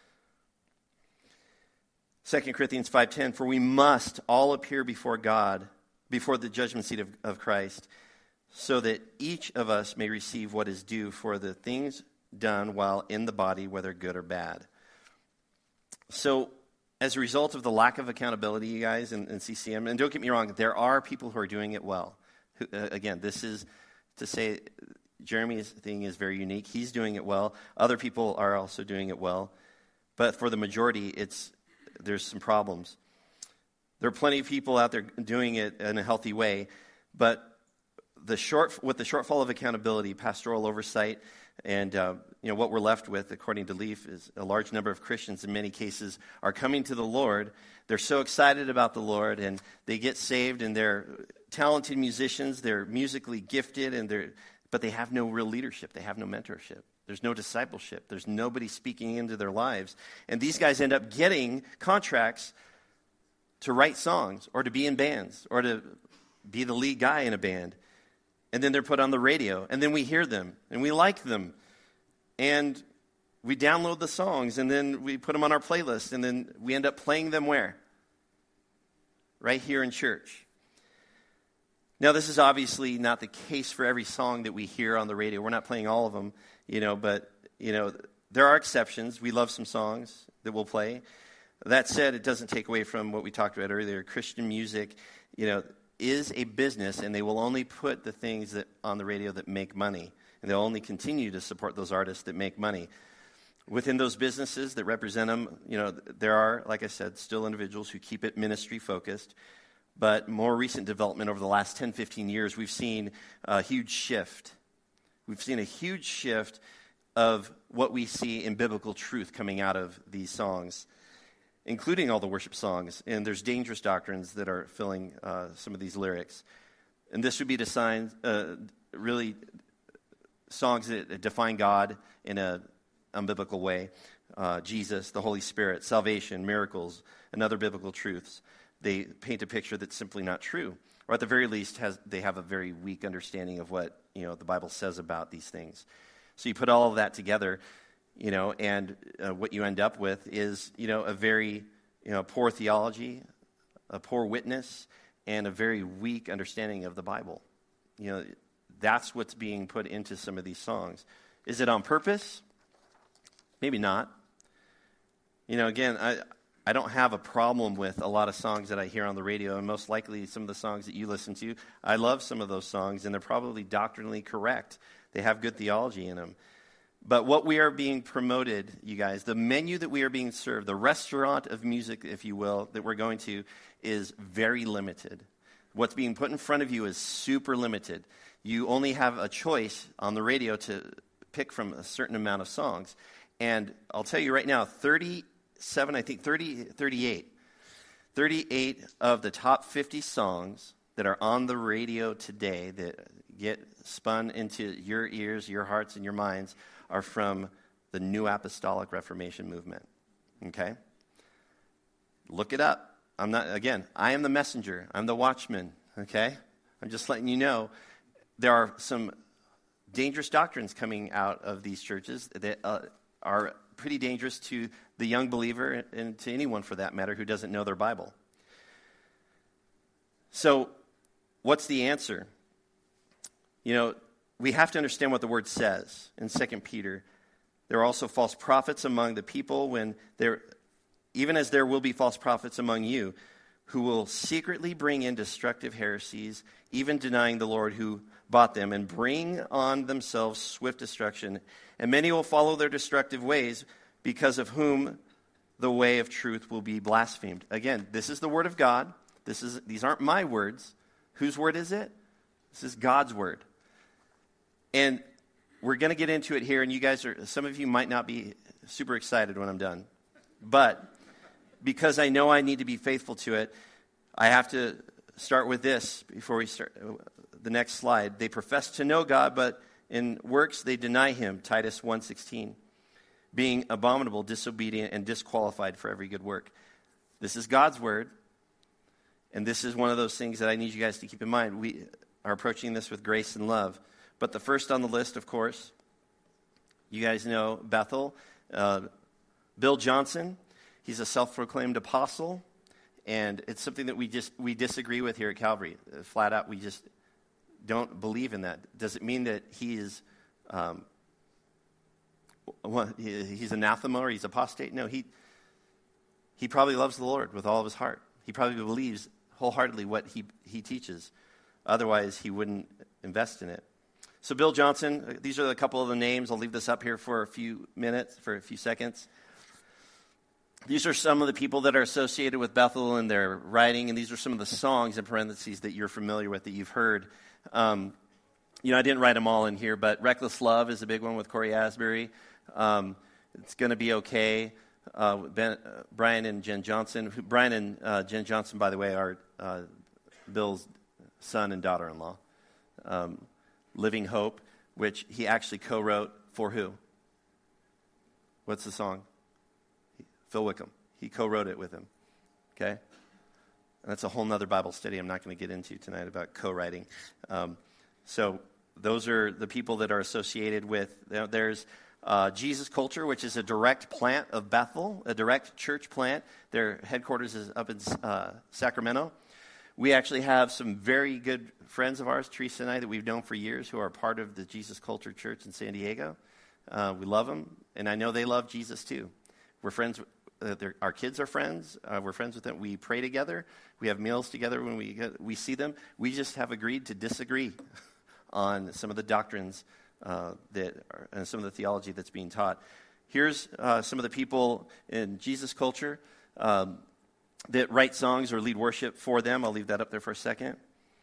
Second Corinthians five ten, for we must all appear before God, before the judgment seat of, of Christ, so that each of us may receive what is due for the things done while in the body, whether good or bad. So, as a result of the lack of accountability, you guys, in, in C C M, and don't get me wrong, there are people who are doing it well. Who, uh, again, this is to say Jeremy's thing is very unique. He's doing it well. Other people are also doing it well. But for the majority, it's there's some problems. There are plenty of people out there doing it in a healthy way, but The short, with the shortfall of accountability, pastoral oversight, and uh, you know what we're left with, according to Leaf, is a large number of Christians in many cases are coming to the Lord. They're so excited about the Lord, and they get saved, and they're talented musicians. They're musically gifted, and they're but they have no real leadership. They have no mentorship. There's no discipleship. There's nobody speaking into their lives. And these guys end up getting contracts to write songs or to be in bands or to be the lead guy in a band. And then they're put on the radio. And then we hear them and we like them. And we download the songs and then we put them on our playlist. And then we end up playing them where? Right here in church. Now, this is obviously not the case for every song that we hear on the radio. We're not playing all of them, you know, but, you know, there are exceptions. We love some songs that we'll play. That said, it doesn't take away from what we talked about earlier. Christian music, you know, is a business, and they will only put the things that on the radio that make money, and they'll only continue to support those artists that make money. Within those businesses that represent them, you know, there are, like I said, still individuals who keep it ministry-focused. But more recent development over the last ten, fifteen years, we've seen a huge shift. We've seen a huge shift of what we see in biblical truth coming out of these songs, including all the worship songs. And there's dangerous doctrines that are filling uh, some of these lyrics. And this would be designed, uh, really songs that define God in a unbiblical way. Uh, Jesus, the Holy Spirit, salvation, miracles, and other biblical truths. They paint a picture that's simply not true. Or at the very least, has they have a very weak understanding of what, you know, the Bible says about these things. So you put all of that together, you know, and uh, what you end up with is, you know, a very, you know, poor theology, a poor witness, and a very weak understanding of the Bible. You know, that's what's being put into some of these songs. Is it on purpose? Maybe not. You know, again, I... I don't have a problem with a lot of songs that I hear on the radio, and most likely some of the songs that you listen to. I love some of those songs, and they're probably doctrinally correct. They have good theology in them. But what we are being promoted, you guys, the menu that we are being served, the restaurant of music, if you will, that we're going to, is very limited. What's being put in front of you is super limited. You only have a choice on the radio to pick from a certain amount of songs. And I'll tell you right now, thirty Seven, I think, thirty, thirty-eight. thirty-eight of the top fifty songs that are on the radio today that get spun into your ears, your hearts, and your minds are from the New Apostolic Reformation movement. Okay? Look it up. I'm not, again, I am the messenger. I'm the watchman. Okay? I'm just letting you know there are some dangerous doctrines coming out of these churches that uh, are pretty dangerous to the young believer and to anyone for that matter who doesn't know their Bible. So, what's the answer? You know, we have to understand what the word says in Second Peter. There are also false prophets among the people when there, even as there will be false prophets among you, who will secretly bring in destructive heresies, even denying the Lord who bought them, and bring on themselves swift destruction. And many will follow their destructive ways, because of whom the way of truth will be blasphemed. Again, this is the word of God. This is these aren't my words. Whose word is it? This is God's word. And we're going to get into it here, and you guys are, some of you might not be super excited when I'm done. But because I know I need to be faithful to it, I have to start with this before we start the next slide. They profess to know God, but in works they deny him, Titus one sixteen. Being abominable, disobedient, and disqualified for every good work. This is God's word, and this is one of those things that I need you guys to keep in mind. We are approaching this with grace and love. But the first on the list, of course, you guys know Bethel. Uh, Bill Johnson, he's a self-proclaimed apostle, and it's something that we just we disagree with here at Calvary. Flat out, we just don't believe in that. Does it mean that he is... Um, Well, he's anathema or he's apostate? No, he he probably loves the Lord with all of his heart. He probably believes wholeheartedly what he, he teaches. Otherwise, he wouldn't invest in it. So Bill Johnson, these are a couple of the names. I'll leave this up here for a few minutes, for a few seconds. These are some of the people that are associated with Bethel and their writing, and these are some of the songs in parentheses that you're familiar with, that you've heard. Um, you know, I didn't write them all in here, but Reckless Love is a big one with Corey Asbury. Um, it's going to be okay. Uh, ben, uh, Brian and Jen Johnson. Brian and uh, Jen Johnson, by the way, are uh, Bill's son and daughter-in-law. Um, Living Hope, which he actually co-wrote for who? What's the song? Phil Wickham. He co-wrote it with him. Okay? And that's a whole nother Bible study I'm not going to get into tonight about co-writing. Um, so those are the people that are associated with, you know, there's uh, Jesus Culture, which is a direct plant of Bethel, a direct church plant. Their headquarters is up in uh, Sacramento. We actually have some very good friends of ours, Teresa and I, that we've known for years, who are part of the Jesus Culture Church in San Diego. Uh, we love them, and I know they love Jesus too. We're friends. Uh, our kids are friends. Uh, we're friends with them. We pray together. We have meals together when we get, we see them. We just have agreed to disagree on some of the doctrines uh, that are, and some of the theology that's being taught. Here's uh, some of the people in Jesus Culture um, that write songs or lead worship for them. I'll leave that up there for a second.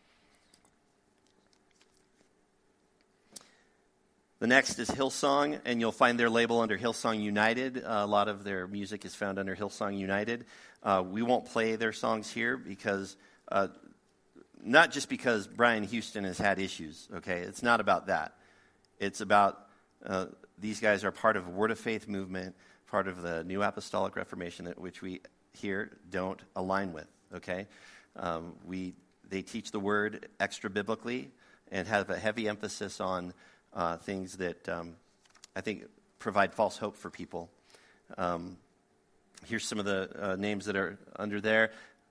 The next is Hillsong, and you'll find their label under Hillsong United. Uh, a lot of their music is found under Hillsong United. Uh, we won't play their songs here because, uh, not just because Brian Houston has had issues, okay? It's not about that. It's about uh, these guys are part of a Word of Faith movement, part of the New Apostolic Reformation, that, which we here don't align with, okay? Um, we They teach the Word extra-biblically and have a heavy emphasis on Uh, things that um, I think provide false hope for people. Um, here's some of the uh, names that are under there.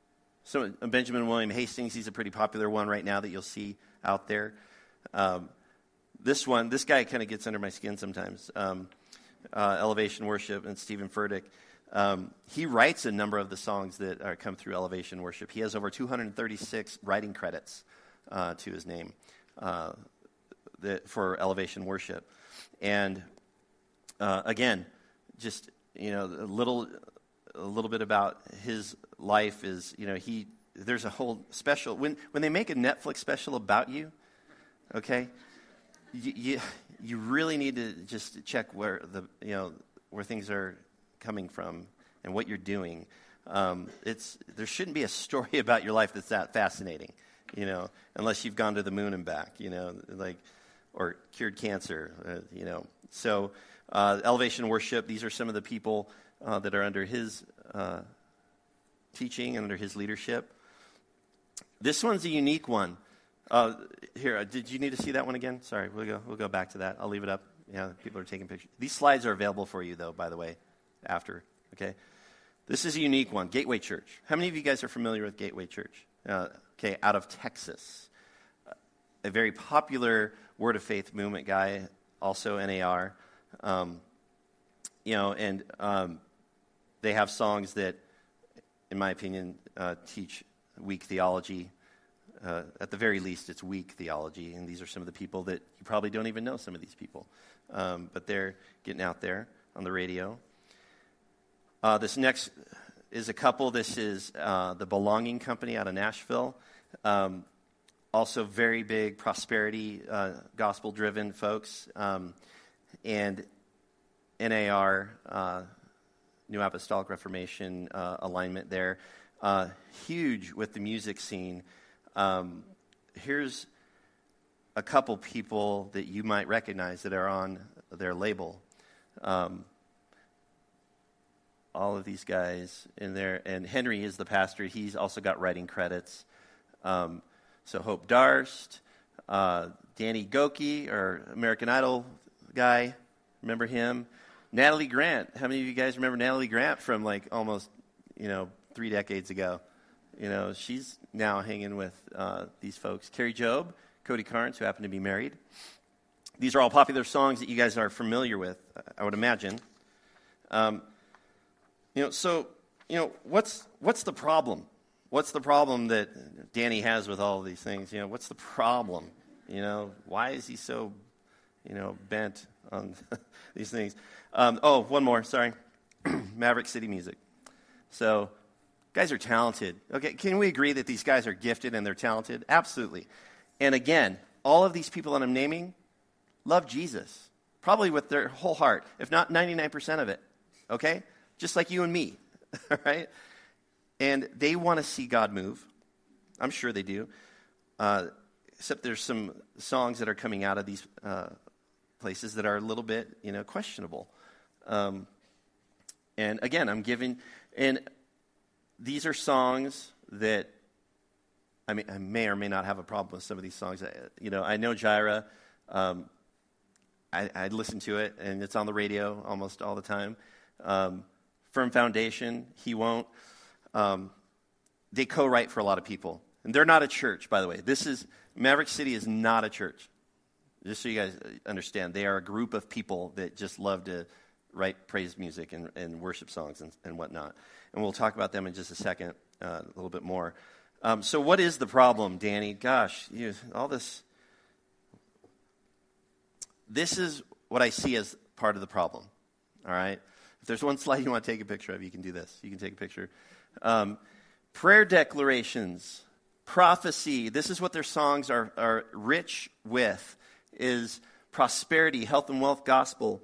So uh, Benjamin William Hastings, he's a pretty popular one right now that you'll see out there. Um, this one, this guy kind of gets under my skin sometimes. Um, uh, Elevation Worship and Stephen Furtick. Um, he writes a number of the songs that are, come through Elevation Worship. He has over two hundred thirty-six writing credits uh, to his name. Uh, The, for Elevation Worship. And uh, again, just, you know, a little a little bit about his life is, you know, he there's a whole special, when when they make a Netflix special about you, okay, you you, you really need to just check where the, you know, where things are coming from and what you're doing. Um, it's there shouldn't be a story about your life that's that fascinating, you know, unless you've gone to the moon and back, you know, like, or cured cancer, uh, you know. So uh, Elevation Worship, these are some of the people uh, that are under his uh, teaching and under his leadership. This one's a unique one. Uh, here, did you need to see that one again? Sorry, we'll go we'll go back to that. I'll leave it up. Yeah, people are taking pictures. These slides are available for you, though, by the way, after, okay? This is a unique one, Gateway Church. How many of you guys are familiar with Gateway Church? Uh, okay, out of Texas. A very popular Word of Faith movement guy, also N A R. Um, you know, and um, they have songs that, in my opinion, uh, teach weak theology. Uh, at the very least, it's weak theology, and these are some of the people that you probably don't even know some of these people. Um, but they're getting out there on the radio. Uh, this next is a couple. This is uh, the Belonging Company out of Nashville. Um, Also very big prosperity, uh, gospel-driven folks. Um, and N A R, uh, New Apostolic Reformation uh, alignment there. Uh, huge with the music scene. Um, here's a couple people that you might recognize that are on their label. Um, all of these guys in there. And Henry is the pastor. He's also got writing credits. Um So Hope Darst, uh, Danny Goki, or American Idol guy, remember him? Natalie Grant. How many of you guys remember Natalie Grant from like almost, you know, three decades ago? You know, she's now hanging with uh, these folks. Carrie Job, Cody Carnes, who happen to be married. These are all popular songs that you guys are familiar with, I would imagine. Um, you know, so, you know, what's what's the problem? What's the problem that Danny has with all of these things? You know, what's the problem? You know, why is he so, you know, bent on these things? Um, oh, one more, sorry. Maverick City Music. So, guys are talented. Okay, can we agree that these guys are gifted and they're talented? Absolutely. And again, all of these people that I'm naming love Jesus, probably with their whole heart, if not ninety-nine percent of it, okay? Just like you and me, all right? And they want to see God move. I'm sure they do. Uh, except there's some songs that are coming out of these uh, places that are a little bit, you know, questionable. Um, And again, I'm giving, and these are songs that, I mean, I may or may not have a problem with some of these songs. You know, I know Jireh. Um, I, I listen to it, and it's on the radio almost all the time. Um, Firm Foundation, He Won't. Um, they co-write for a lot of people. And they're not a church, by the way. This is, Maverick City is not a church. Just so you guys understand, they are a group of people that just love to write praise music and, and worship songs and, and whatnot. And we'll talk about them in just a second, uh, a little bit more. Um, so what is the problem, Danny? Gosh, you, all this. This is what I see as part of the problem, all right? If there's one slide you want to take a picture of, you can do this. You can take a picture. Um, prayer declarations, prophecy, this is what their songs are, are rich with, is prosperity, health and wealth gospel.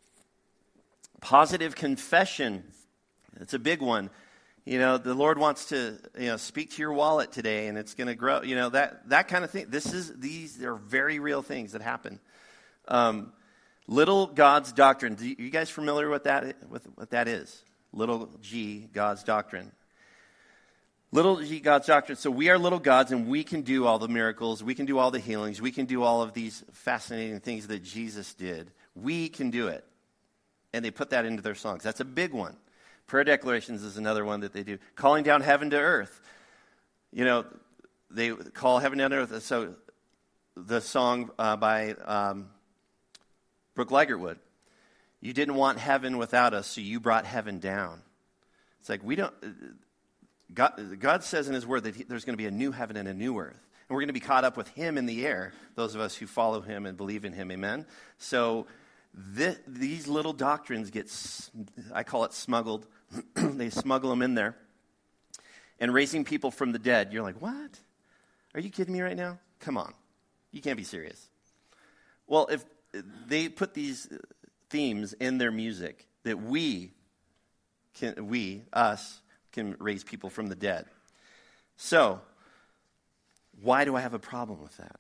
Positive confession, it's a big one. You know, the Lord wants to, you know, speak to your wallet today, and it's going to grow. You know, that that kind of thing. This is these are very real things that happen. Um, little God's doctrine. Do you guys familiar with that? With what that is? Little G, God's doctrine. Little G, God's doctrine. So we are little gods, and we can do all the miracles. We can do all the healings. We can do all of these fascinating things that Jesus did. We can do it. And they put that into their songs. That's a big one. Prayer declarations is another one that they do. Calling down heaven to earth. You know, they call heaven down to earth. So the song uh, by um, Brooke Ligertwood. You didn't want heaven without us, so you brought heaven down. It's like we don't... God, God says in his word that he, there's going to be a new heaven and a new earth. And we're going to be caught up with him in the air, those of us who follow him and believe in him. Amen? So this, these little doctrines get, I call it smuggled. They smuggle them in there. And raising people from the dead. You're like, what? Are you kidding me right now? Come on. You can't be serious. Well, if they put these themes in their music that we, can, we, us, can raise people from the dead. So, why do I have a problem with that?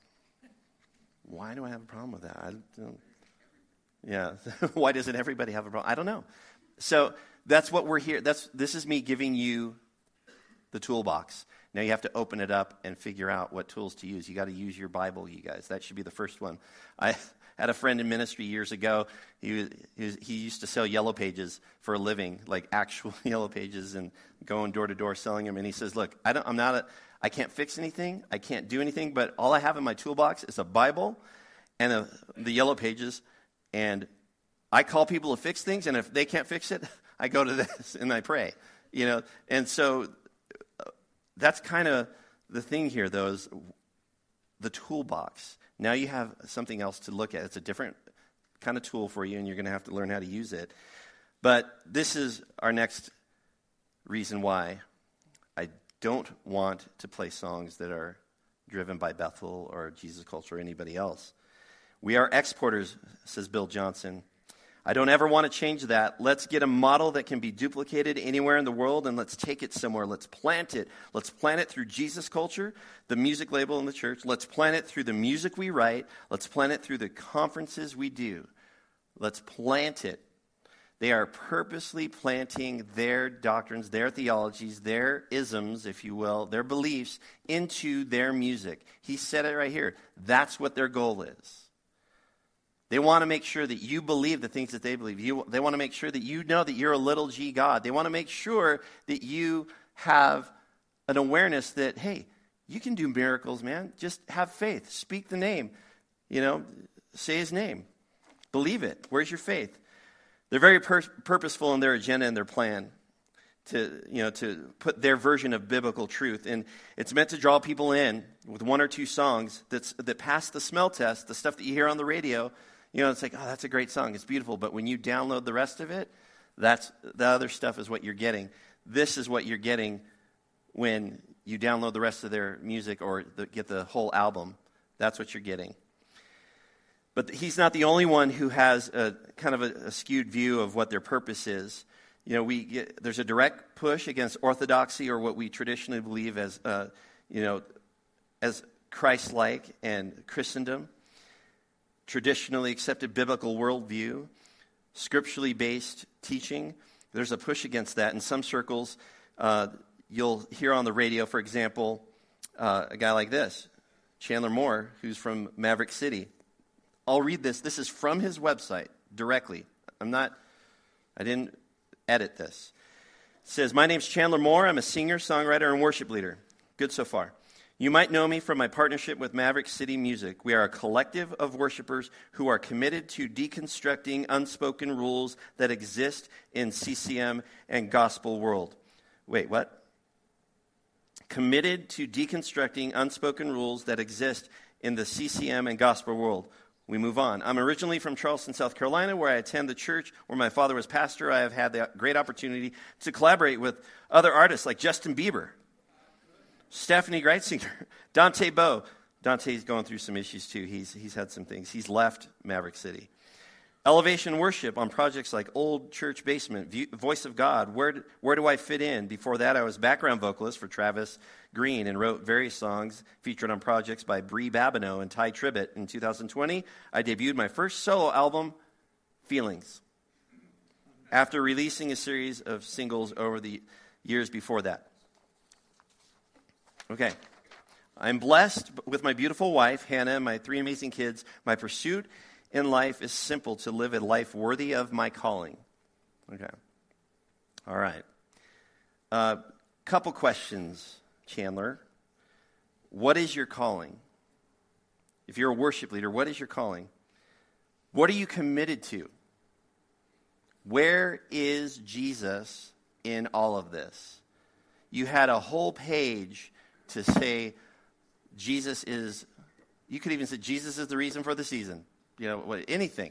Why do I have a problem with that? I don't, yeah. Why doesn't everybody have a problem? I don't know. So, that's what we're here. That's this is me giving you the toolbox. Now you have to open it up and figure out what tools to use. You got to use your Bible, you guys. That should be the first one. I had a friend in ministry years ago. He, he, was, he used to sell yellow pages for a living, like actual yellow pages, and going door to door selling them. And he says, "Look, I don't. I'm not a. I can't fix anything. I can't do anything. But all I have in my toolbox is a Bible and a, the yellow pages. And I call people to fix things. And if they can't fix it, I go to this and I pray. You know. And so uh, that's kind of the thing here, though, is the toolbox. Now you have something else to look at. It's a different kind of tool for you, and you're going to have to learn how to use it. But this is our next reason why I don't want to play songs that are driven by Bethel or Jesus Culture or anybody else. We are exporters, says Bill Johnson. I don't ever want to change that. Let's get a model that can be duplicated anywhere in the world, and let's take it somewhere. Let's plant it. Let's plant it through Jesus Culture, the music label in the church. Let's plant it through the music we write. Let's plant it through the conferences we do. Let's plant it. They are purposely planting their doctrines, their theologies, their isms, if you will, their beliefs into their music. He said it right here. That's what their goal is. They want to make sure that you believe the things that they believe. You, they want to make sure that you know that you're a little G God. They want to make sure that you have an awareness that, hey, you can do miracles, man. Just have faith. Speak the name. You know, say his name. Believe it. Where's your faith? They're very pur- purposeful in their agenda and their plan to, you know, to put their version of biblical truth. And it's meant to draw people in with one or two songs that's, that pass the smell test, the stuff that you hear on the radio. You know, it's like, oh, that's a great song. It's beautiful. But when you download the rest of it, that's the other stuff is what you're getting. This is what you're getting when you download the rest of their music or the, get the whole album. That's what you're getting. But he's not the only one who has a kind of a, a skewed view of what their purpose is. You know, we get, there's a direct push against orthodoxy or what we traditionally believe as, uh, you know, as Christ-like and Christendom. Traditionally accepted biblical worldview, scripturally based teaching. there's a push against that. In some circles, uh, you'll hear on the radio, for example, uh, a guy like this, Chandler Moore, who's from Maverick City. I'll read this. This is from his website directly. I'm not, I didn't edit this. It says, my name's Chandler Moore. I'm a singer, songwriter, and worship leader. Good so far. You might know me from my partnership with Maverick City Music. We are a collective of worshipers who are committed to deconstructing unspoken rules that exist in C C M and gospel world. Wait, what? Committed to deconstructing unspoken rules that exist in the C C M and gospel world. We move on. I'm originally from Charleston, South Carolina, where I attend the church where my father was pastor. I have had the great opportunity to collaborate with other artists like Justin Bieber, Stephanie Greitzinger, Dante Bowe. Dante's going through some issues too. He's he's had some things. He's left Maverick City. Elevation worship on projects like Old Church Basement, View, Voice of God. Where where do I fit in? Before that, I was background vocalist for Travis Green and wrote various songs featured on projects by Brie Babineau and Ty Tribbett. In two thousand twenty, I debuted my first solo album, Feelings, after releasing a series of singles over the years before that. Okay. I'm blessed with my beautiful wife, Hannah, and my three amazing kids. My pursuit in life is simple: to live a life worthy of my calling. Okay. All right. A uh, couple questions, Chandler. What is your calling? If you're a worship leader, what is your calling? What are you committed to? Where is Jesus in all of this? You had a whole page to say Jesus is, you could even say Jesus is the reason for the season. You know, what, anything.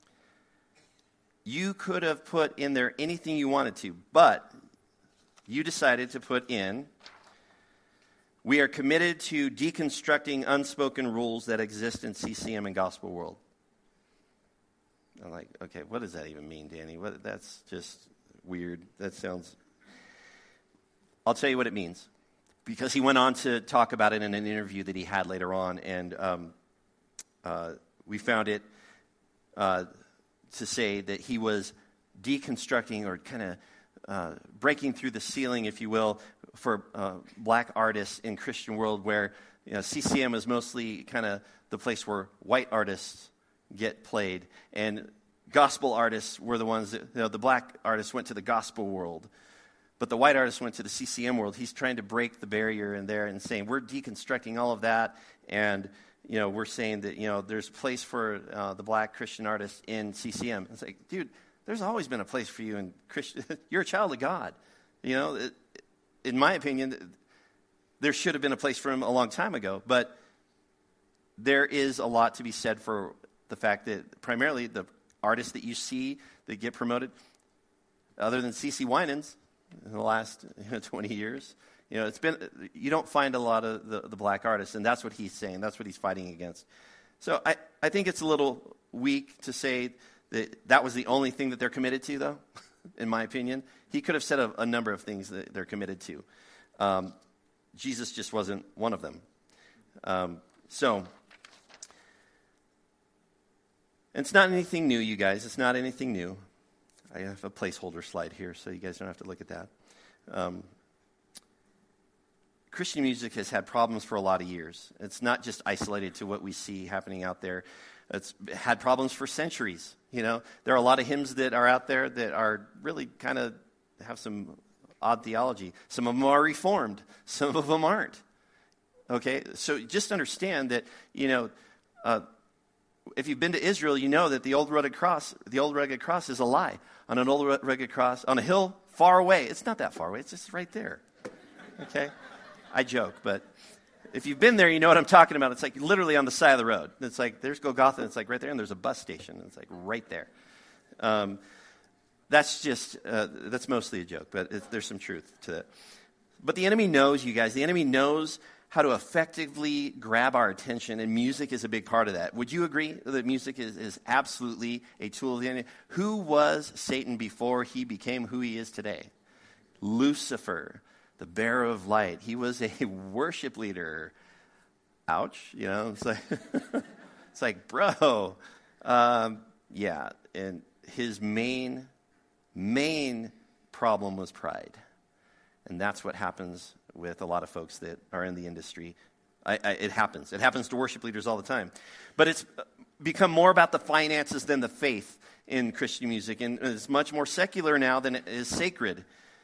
You could have put in there anything you wanted to, but you decided to put in, we are committed to deconstructing unspoken rules that exist in C C M and gospel world. I'm like, okay, what does that even mean, Danny? What, that's just weird. That sounds, I'll tell you what it means. Because he went on to talk about it in an interview that he had later on, and um, uh, we found it uh, to say that he was deconstructing or kind of uh, breaking through the ceiling, if you will, for uh, black artists in Christian world, where you know, C C M is mostly kind of the place where white artists get played, and gospel artists were the ones that, you know, the black artists went to the gospel world. But the white artist went to the C C M world. He's trying to break the barrier in there and saying, we're deconstructing all of that. And, you know, we're saying that, you know, there's a place for uh, the black Christian artist in C C M. It's like, dude, there's always been a place for you in Christian. You're a child of God. You know, it, in my opinion, there should have been a place for him a long time ago. But there is a lot to be said for the fact that primarily the artists that you see that get promoted, other than CeCe Winans, in the last you know, twenty years, you know, it's been, you don't find a lot of the, the black artists, and that's what he's saying. That's what he's fighting against. So I, I think it's a little weak to say that that was the only thing that they're committed to, though, in my opinion. He could have said a, a number of things that they're committed to. Um, Jesus just wasn't one of them. Um, so, it's not anything new, you guys. It's not anything new. I have a placeholder slide here, so you guys don't have to look at that. Um, Christian music has had problems for a lot of years. It's not just isolated to what we see happening out there. It's had problems for centuries. You know, there are a lot of hymns that are out there that are really kind of have some odd theology. Some of them are reformed. Some of them aren't. Okay, so just understand that, you know, uh, if you've been to Israel, you know that the old rugged cross, the old rugged cross is a lie. On an old rugged cross, on a hill far away. It's not that far away. It's just right there. Okay? I joke, but if you've been there, you know what I'm talking about. It's like literally on the side of the road. It's like, there's Golgotha, it's like right there, and there's a bus station. It's like right there. Um, that's just, uh, that's mostly a joke, but it, there's some truth to it. But the enemy knows, you guys, the enemy knows how to effectively grab our attention, and music is a big part of that. Would you agree that music is, is absolutely a tool of the enemy? Who was Satan before he became who he is today? Lucifer, the bearer of light. He was a worship leader. Ouch, you know, it's like, it's like bro. Um, yeah, and his main, main problem was pride. And that's what happens with a lot of folks that are in the industry. I, I, it happens. It happens to worship leaders all the time. But it's become more about the finances than the faith in Christian music. And it's much more secular now than it is sacred.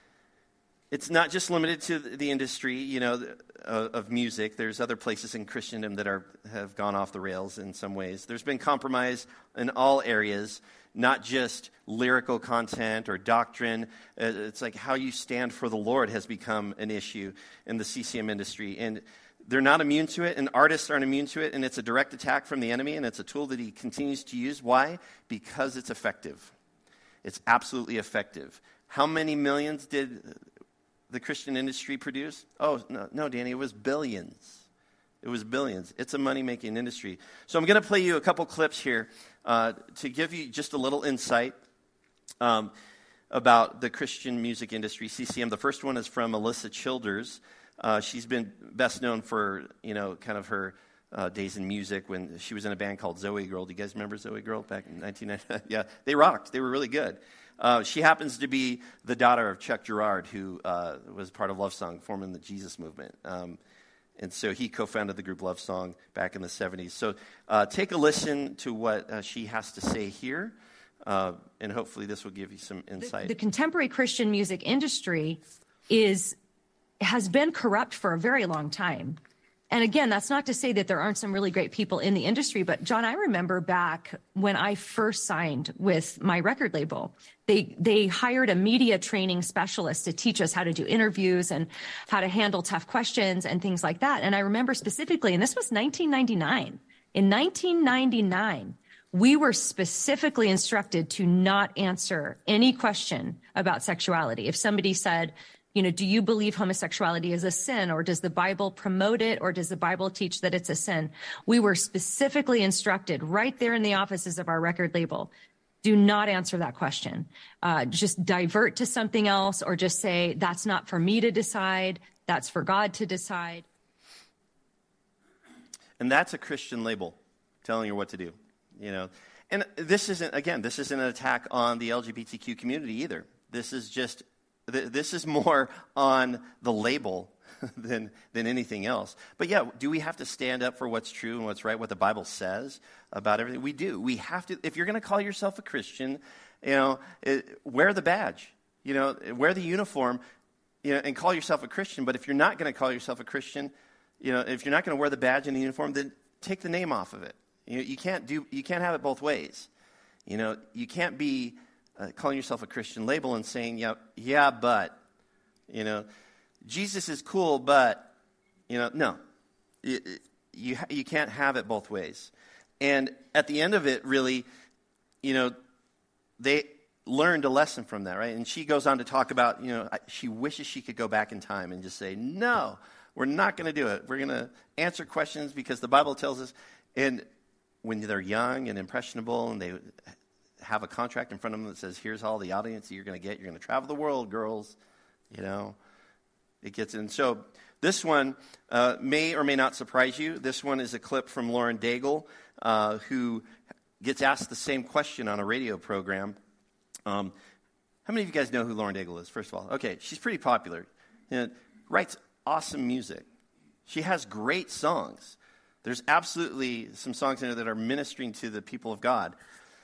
It's not just limited to the industry, you know, of music. There's other places in Christendom that are have gone off the rails in some ways. There's been compromise in all areas, not just lyrical content or doctrine. It's like how you stand for the Lord has become an issue in the C C M industry. And they're not immune to it, and artists aren't immune to it, and it's a direct attack from the enemy, and it's a tool that he continues to use. Why? Because it's effective. It's absolutely effective. How many millions did the Christian industry produce? Oh, no, no, Danny, it was billions. It was billions. It's a money-making industry. So I'm going to play you a couple clips here uh, to give you just a little insight um, about the Christian music industry, C C M. The first one is from Melissa Childers. Uh, she's been best known for, you know, kind of her uh, days in music when she was in a band called Zoe Girl. Do you guys remember Zoe Girl back in nineteen ninety? Yeah, they rocked. They were really good. Uh, she happens to be the daughter of Chuck Girard, who uh, was part of Love Song, forming the Jesus movement. Um, and so he co-founded the group Love Song back in the seventies. So uh, take a listen to what uh, she has to say here, uh, and hopefully this will give you some insight. The, the contemporary Christian music industry is has been corrupt for a very long time. And again, that's not to say that there aren't some really great people in the industry, but John, I remember back when I first signed with my record label, they they hired a media training specialist to teach us how to do interviews and how to handle tough questions and things like that. And I remember specifically, and this was nineteen ninety-nine. In nineteen ninety-nine, we were specifically instructed to not answer any question about sexuality. If somebody said, you know, do you believe homosexuality is a sin, or does the Bible promote it, or does the Bible teach that it's a sin? We were specifically instructed right there in the offices of our record label, do not answer that question. Uh, just divert to something else, or just say, that's not for me to decide, that's for God to decide. And that's a Christian label telling you what to do, you know. And this isn't, again, this isn't an attack on the L G B T Q community either. This is just This is more on the label than than anything else. But yeah, do we have to stand up for what's true and what's right, what the Bible says about everything? We do. We have to. If you're going to call yourself a Christian, you know, it, wear the badge, you know, wear the uniform, you know, and call yourself a Christian. But if you're not going to call yourself a Christian, you know, if you're not going to wear the badge and the uniform, then take the name off of it. You know, you can't do. You can't have it both ways. You know, you can't be Uh, calling yourself a Christian label and saying, yeah, yeah, but, you know, Jesus is cool, but, you know, no. You, you, you can't have it both ways. And at the end of it, really, you know, they learned a lesson from that, right? And she goes on to talk about, you know, she wishes she could go back in time and just say, no, we're not going to do it. We're going to answer questions because the Bible tells us. And when they're young and impressionable and they have a contract in front of them that says, here's all the audience you're going to get. You're going to travel the world, girls. You know, it gets in. So this one uh, may or may not surprise you. This one is a clip from Lauren Daigle, uh, who gets asked the same question on a radio program. Um, how many of you guys know who Lauren Daigle is, first of all? Okay, she's pretty popular. You know, writes awesome music. She has great songs. There's absolutely some songs in there that are ministering to the people of God.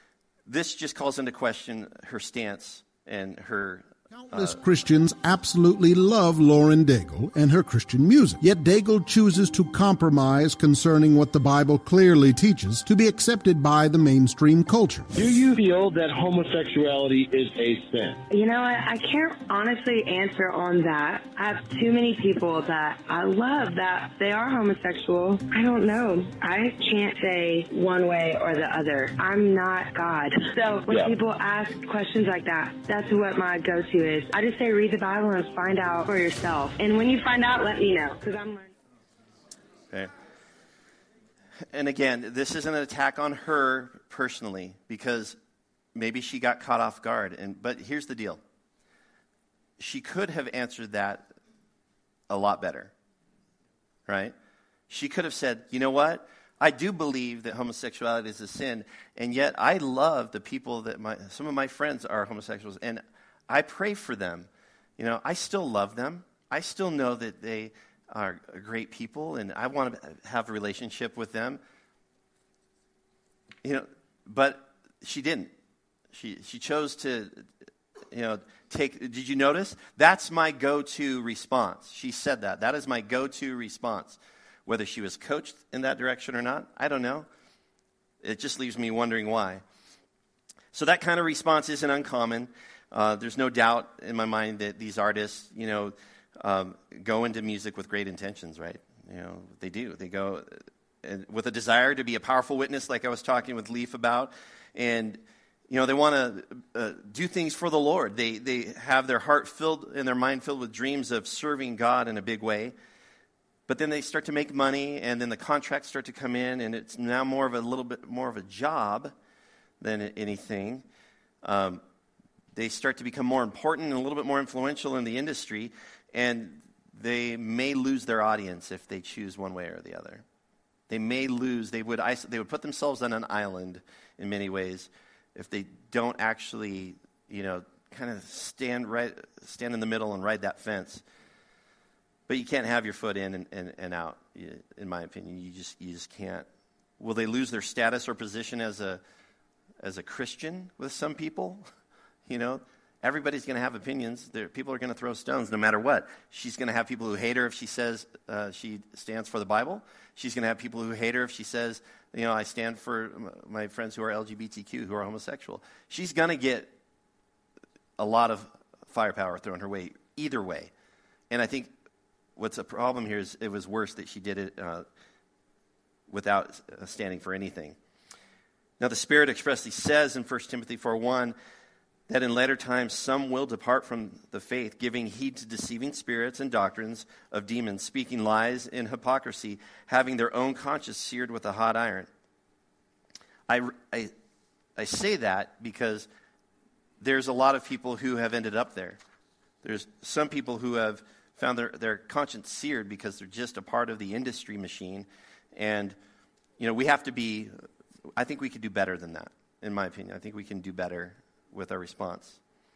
This just calls into question her stance and her... Countless uh, Christians absolutely love Lauren Daigle and her Christian music. Yet Daigle chooses to compromise concerning what the Bible clearly teaches to be accepted by the mainstream culture. Do you feel that homosexuality is a sin? You know, I, I can't honestly answer on that. I have too many people that I love that they are homosexual. I don't know. I can't say one way or the other. I'm not God. So when yeah. people ask questions like that, that's what my go-to is. I just say read the Bible and find out for yourself. And when you find out, let me know, because I'm learning. Okay. And again, this isn't an attack on her personally, because maybe she got caught off guard. And but here's the deal. She could have answered that a lot better, right? She could have said, you know what? I do believe that homosexuality is a sin, and yet I love the people that my some of my friends are homosexuals, and I pray for them. You know, I still love them. I still know that they are great people, and I want to have a relationship with them. You know, but she didn't. She she chose to, you know, take. Did you notice? That's my go-to response. She said that. That is my go-to response. Whether she was coached in that direction or not, I don't know. It just leaves me wondering why. So that kind of response isn't uncommon. Uh, there's no doubt in my mind that these artists, you know, um, go into music with great intentions, right? You know, they do. They go uh, with a desire to be a powerful witness, like I was talking with Leaf about, and you know, they want to uh, do things for the Lord. They they have their heart filled and their mind filled with dreams of serving God in a big way. But then they start to make money, and then the contracts start to come in, and it's now more of a little bit more of a job than anything. Um, they start to become more important and a little bit more influential in the industry, and they may lose their audience if they choose one way or the other. They may lose. They would they would put themselves on an island in many ways if they don't actually, you know, kind of stand right, stand in the middle and ride that fence. But you can't have your foot in and, and, and out, in my opinion. You just you just can't. Will they lose their status or position as a as a Christian with some people? You know, everybody's going to have opinions. There, people are going to throw stones no matter what. She's going to have people who hate her if she says uh, she stands for the Bible. She's going to have people who hate her if she says, you know, I stand for my friends who are L G B T Q, who are homosexual. She's going to get a lot of firepower thrown her way either way. And I think what's a problem here is it was worse that she did it uh, without uh, standing for anything. Now, the Spirit expressly says in First Timothy four one that in later times some will depart from the faith, giving heed to deceiving spirits and doctrines of demons, speaking lies in hypocrisy, having their own conscience seared with a hot iron. I, I, I say that because there's a lot of people who have ended up there. There's some people who have found their, their conscience seared because they're just a part of the industry machine. And, you know, we have to be, I think we could do better than that, in my opinion. I think we can do better with our response.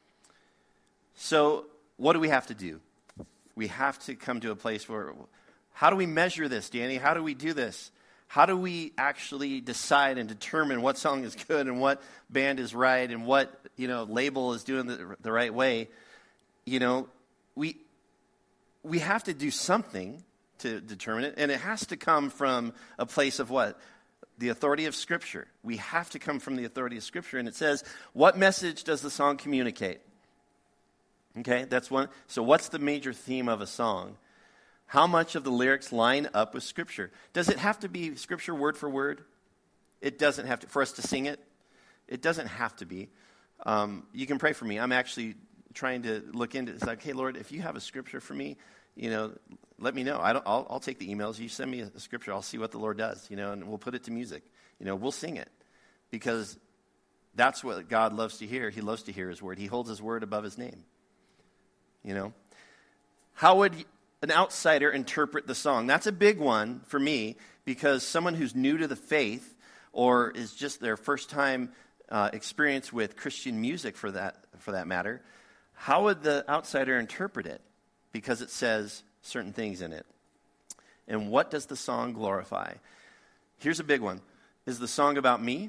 So what do we have to do? We have to come to a place where, how do we measure this, Danny? How do we do this? How do we actually decide and determine what song is good and what band is right and what, you know, label is doing the, the right way? You know, we we have to do something to determine it, and it has to come from a place of what? The authority of Scripture. We have to come from the authority of Scripture, and it says, what message does the song communicate? Okay, that's one. So what's the major theme of a song? How much of the lyrics line up with Scripture? Does it have to be Scripture word for word? It doesn't have to. For us to sing it, it doesn't have to be. Um, you can pray for me. I'm actually trying to look into it. It's like, hey, Lord, if you have a Scripture for me, you know, let me know. I don't, I'll, I'll take the emails. You send me a Scripture. I'll see what the Lord does, you know, and we'll put it to music. You know, we'll sing it because that's what God loves to hear. He loves to hear His word. He holds His word above His name, you know. How would an outsider interpret the song? That's a big one for me because someone who's new to the faith or is just their first time uh, experience with Christian music for that, for that matter, how would the outsider interpret it? Because it says certain things in it. And what does the song glorify? Here's a big one. Is the song about me?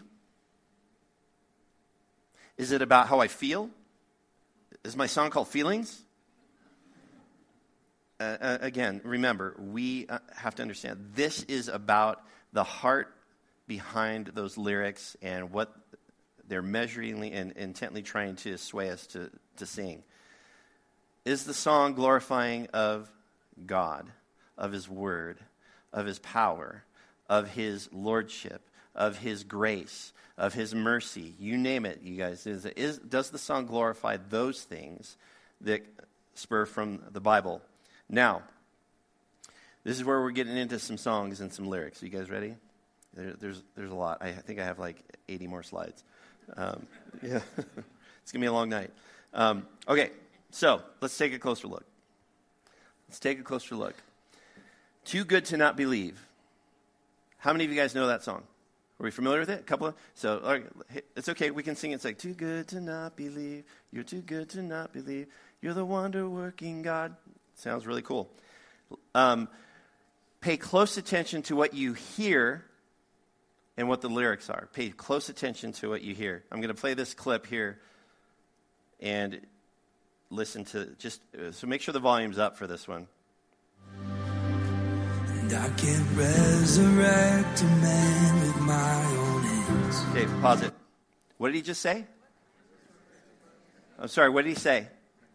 Is it about how I feel? Is my song called Feelings? Uh, uh, again, remember, we uh, have to understand this is about the heart behind those lyrics and what they're measuringly and intently trying to sway us to, to sing. Is the song glorifying of God, of His word, of His power, of His lordship, of His grace, of His mercy? You name it, you guys. Is, is, does the song glorify those things that spur from the Bible? Now, this is where we're getting into some songs and some lyrics. Are you guys ready? There, there's there's a lot. I think I have like eighty more slides. Um, yeah, it's going to be a long night. Um, okay. So, let's take a closer look. Let's take a closer look. Too Good to Not Believe. How many of you guys know that song? Are we familiar with it? A couple of, so all right, it's okay. We can sing it. It's like, too good to not believe. You're too good to not believe. You're the wonder-working God. Sounds really cool. Um, pay close attention to what you hear and what the lyrics are. Pay close attention to what you hear. I'm going to play this clip here and listen to just, so make sure the volume's up for this one. And I can resurrect a man with my own hands. Okay, pause it. What did he just say? I'm sorry, what did he say?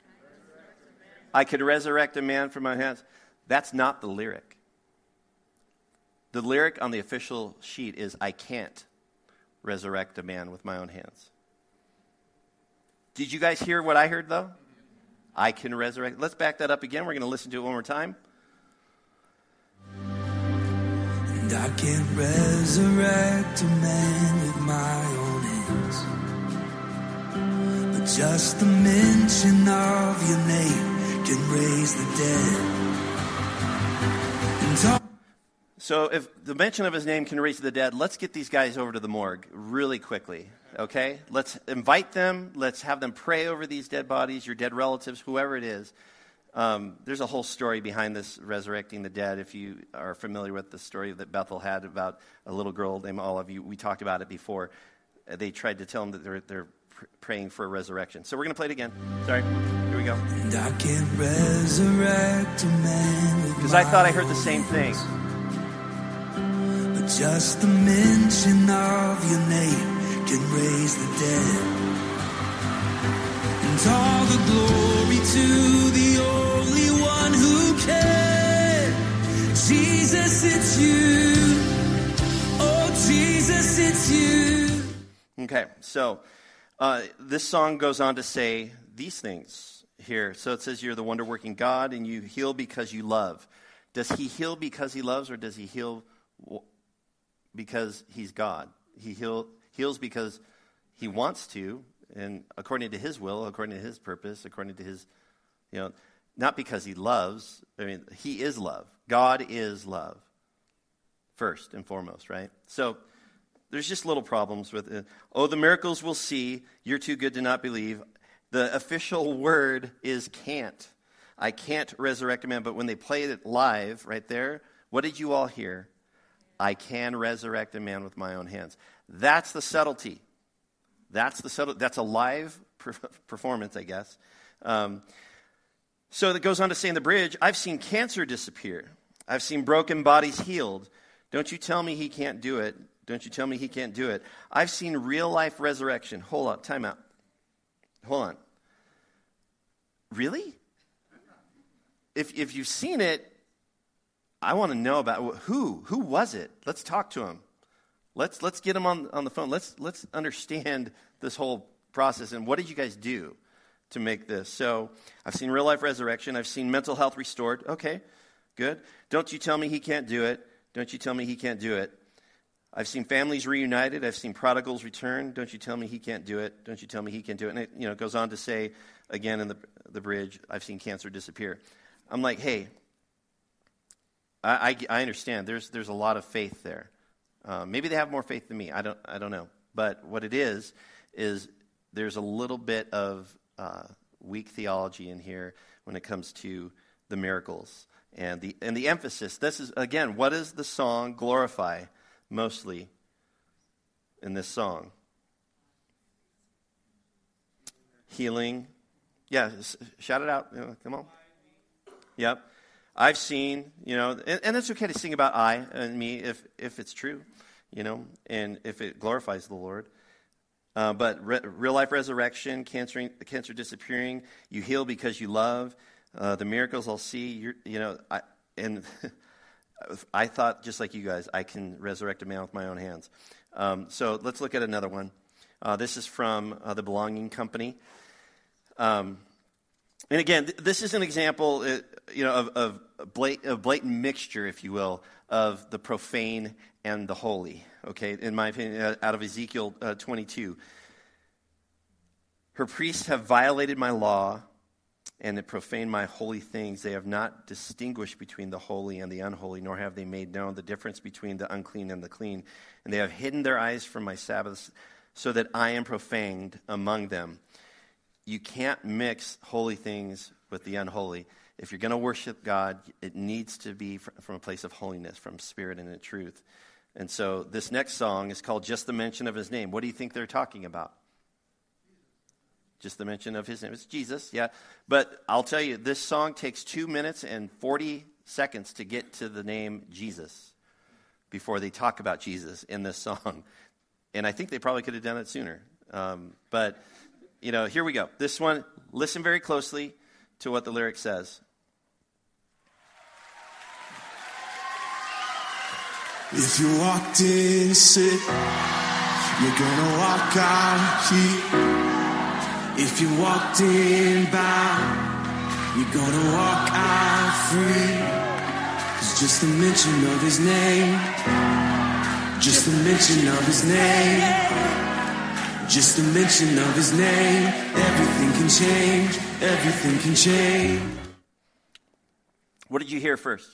I could resurrect a man from my hands. That's not the lyric. The lyric on the official sheet is, I can't resurrect a man with my own hands. Did you guys hear what I heard, though? I can resurrect. Let's back that up again. We're going to listen to it one more time. And I can resurrect a man with my own hands. But just the mention of your name can raise the dead. And talk- So if the mention of his name can raise the dead, let's get these guys over to the morgue really quickly, okay? Let's invite them. Let's have them pray over these dead bodies, your dead relatives, whoever it is. Um, there's a whole story behind this resurrecting the dead. If you are familiar with the story that Bethel had about a little girl named Olive, you, we talked about it before. Uh, they tried to tell them that they're, they're pr- praying for a resurrection. So we're going to play it again. Sorry. Here we go. And I can resurrect a man with Because I thought I heard the same thing. But just the mention of your name can raise the dead. And all the glory to the only one who can. Jesus, it's you. Oh, Jesus, it's you. Okay, so uh, this song goes on to say these things here. So it says you're the wonder-working God and you heal because you love. Does he heal because he loves, or does he heal because he's God? He heal, heals because he wants to, and according to his will, according to his purpose, according to his, you know, not because he loves. I mean, he is love. God is love, first and foremost, right? So there's just little problems with it. Oh, the miracles we'll see. You're too good to not believe. The official word is can't. I can't resurrect a man. But when they played it live right there, what did you all hear? I can resurrect a man with my own hands. That's the subtlety. That's the subtle. That's a live per- performance, I guess. Um, so it goes on to say in the bridge, I've seen cancer disappear. I've seen broken bodies healed. Don't you tell me he can't do it. Don't you tell me he can't do it. I've seen real life resurrection. Hold on, time out. Hold on. Really? If if you've seen it, I want to know about who. Who was it? Let's talk to him. Let's let's get him on, on the phone. Let's let's understand this whole process and what did you guys do to make this? So I've seen real life resurrection. I've seen mental health restored. Okay, good. Don't you tell me he can't do it. Don't you tell me he can't do it. I've seen families reunited. I've seen prodigals return. Don't you tell me he can't do it. Don't you tell me he can't do it. And it, you know, it goes on to say again in the the bridge, I've seen cancer disappear. I'm like, hey, I, I, I understand. There's there's a lot of faith there. Uh, maybe they have more faith than me. I don't I don't know. But what it is is there's a little bit of uh, weak theology in here when it comes to the miracles and the and the emphasis. This is again, what does the song glorify mostly in this song? Healing. Yeah, shout it out. You know, come on. Yep. I've seen, you know, and, and it's okay to sing about I and me if if it's true, you know, and if it glorifies the Lord. Uh, but re- real life resurrection, cancer cancer disappearing, you heal because you love. Uh, the miracles I'll see, you're, you know, I, and I thought just like you guys, I can resurrect a man with my own hands. Um, so let's look at another one. Uh, this is from uh, the Belonging Company. Um, and again, th- this is an example, uh, you know, of, of a blatant, a blatant mixture, if you will, of the profane and the holy. Okay, in my opinion, uh, out of Ezekiel uh, twenty-two. Her priests have violated my law. and that profane my holy things. They have not distinguished between the holy and the unholy, nor have they made known the difference between the unclean and the clean. And they have hidden their eyes from my Sabbaths, so that I am profaned among them. You can't mix holy things with the unholy. If you're going to worship God, it needs to be from a place of holiness, from spirit and in truth. And so this next song is called Just the Mention of His Name. What do you think they're talking about? Just the mention of His name. It's Jesus, yeah. But I'll tell you, this song takes two minutes and forty seconds to get to the name Jesus before they talk about Jesus in this song. And I think they probably could have done it sooner. Um, but, you know, here we go. This one, listen very closely to what the lyric says. If you walked in sick, you're gonna walk out here. If you walked in bound, you're gonna walk out free. 'Cause just the mention of His name, just the mention of His name, just the mention of His name, everything can change, everything can change. What did you hear first?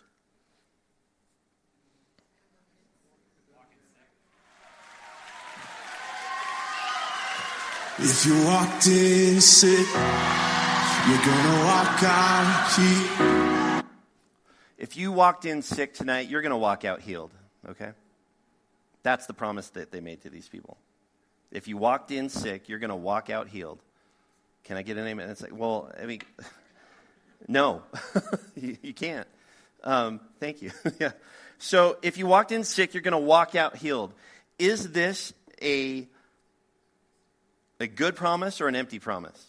If you walked in sick, you're gonna walk out here. If you walked in sick tonight, you're going to walk out healed, okay? That's the promise that they made to these people. If you walked in sick, you're going to walk out healed. Can I get an amen? And it's like, well, I mean, no, you, you can't. Um, thank you. Yeah. So if you walked in sick, you're going to walk out healed. Is this a A good promise or an empty promise?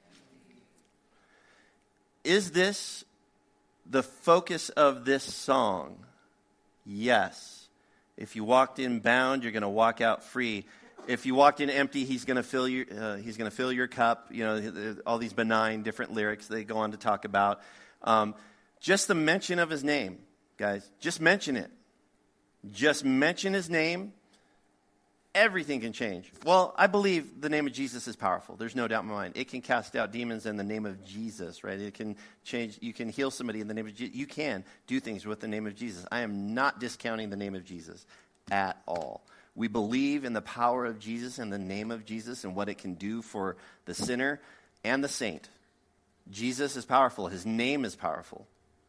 Is this the focus of this song? Yes. If you walked in bound, you're going to walk out free. If you walked in empty, he's going to fill your uh, he's going to fill your cup. You know, all these benign different lyrics they go on to talk about. Um, just the mention of his name, guys. Just mention it. Just mention his name. Everything can change. Well, I believe the name of Jesus is powerful. There's no doubt in my mind. It can cast out demons in the name of Jesus, right? It can change. You can heal somebody in the name of Jesus. You can do things with the name of Jesus. I am not discounting the name of Jesus at all. We believe in the power of Jesus and the name of Jesus and what it can do for the sinner and the saint. Jesus is powerful. His name is powerful.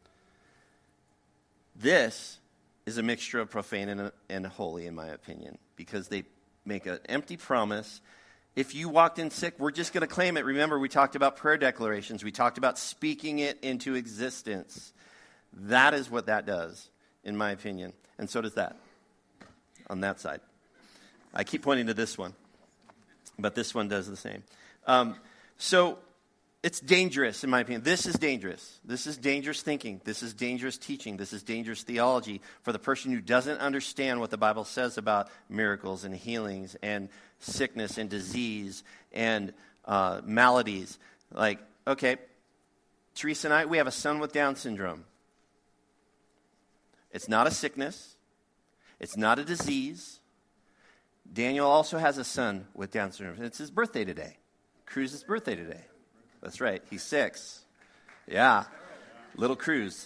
This is a mixture of profane and, and holy, in my opinion, because they make an empty promise. If you walked in sick, we're just going to claim it. Remember, we talked about prayer declarations. We talked about speaking it into existence. That is what that does, in my opinion. And so does that on that side. I keep pointing to this one, but this one does the same. Um, so it's dangerous, in my opinion. This is dangerous. This is dangerous thinking. This is dangerous teaching. This is dangerous theology for the person who doesn't understand what the Bible says about miracles and healings and sickness and disease and uh, maladies. Like, okay, Teresa and I, we have a son with Down syndrome. It's not a sickness. It's not a disease. Daniel also has a son with Down syndrome. It's his birthday today. Cruz's birthday today. That's right. He's six. Yeah. Little Cruz.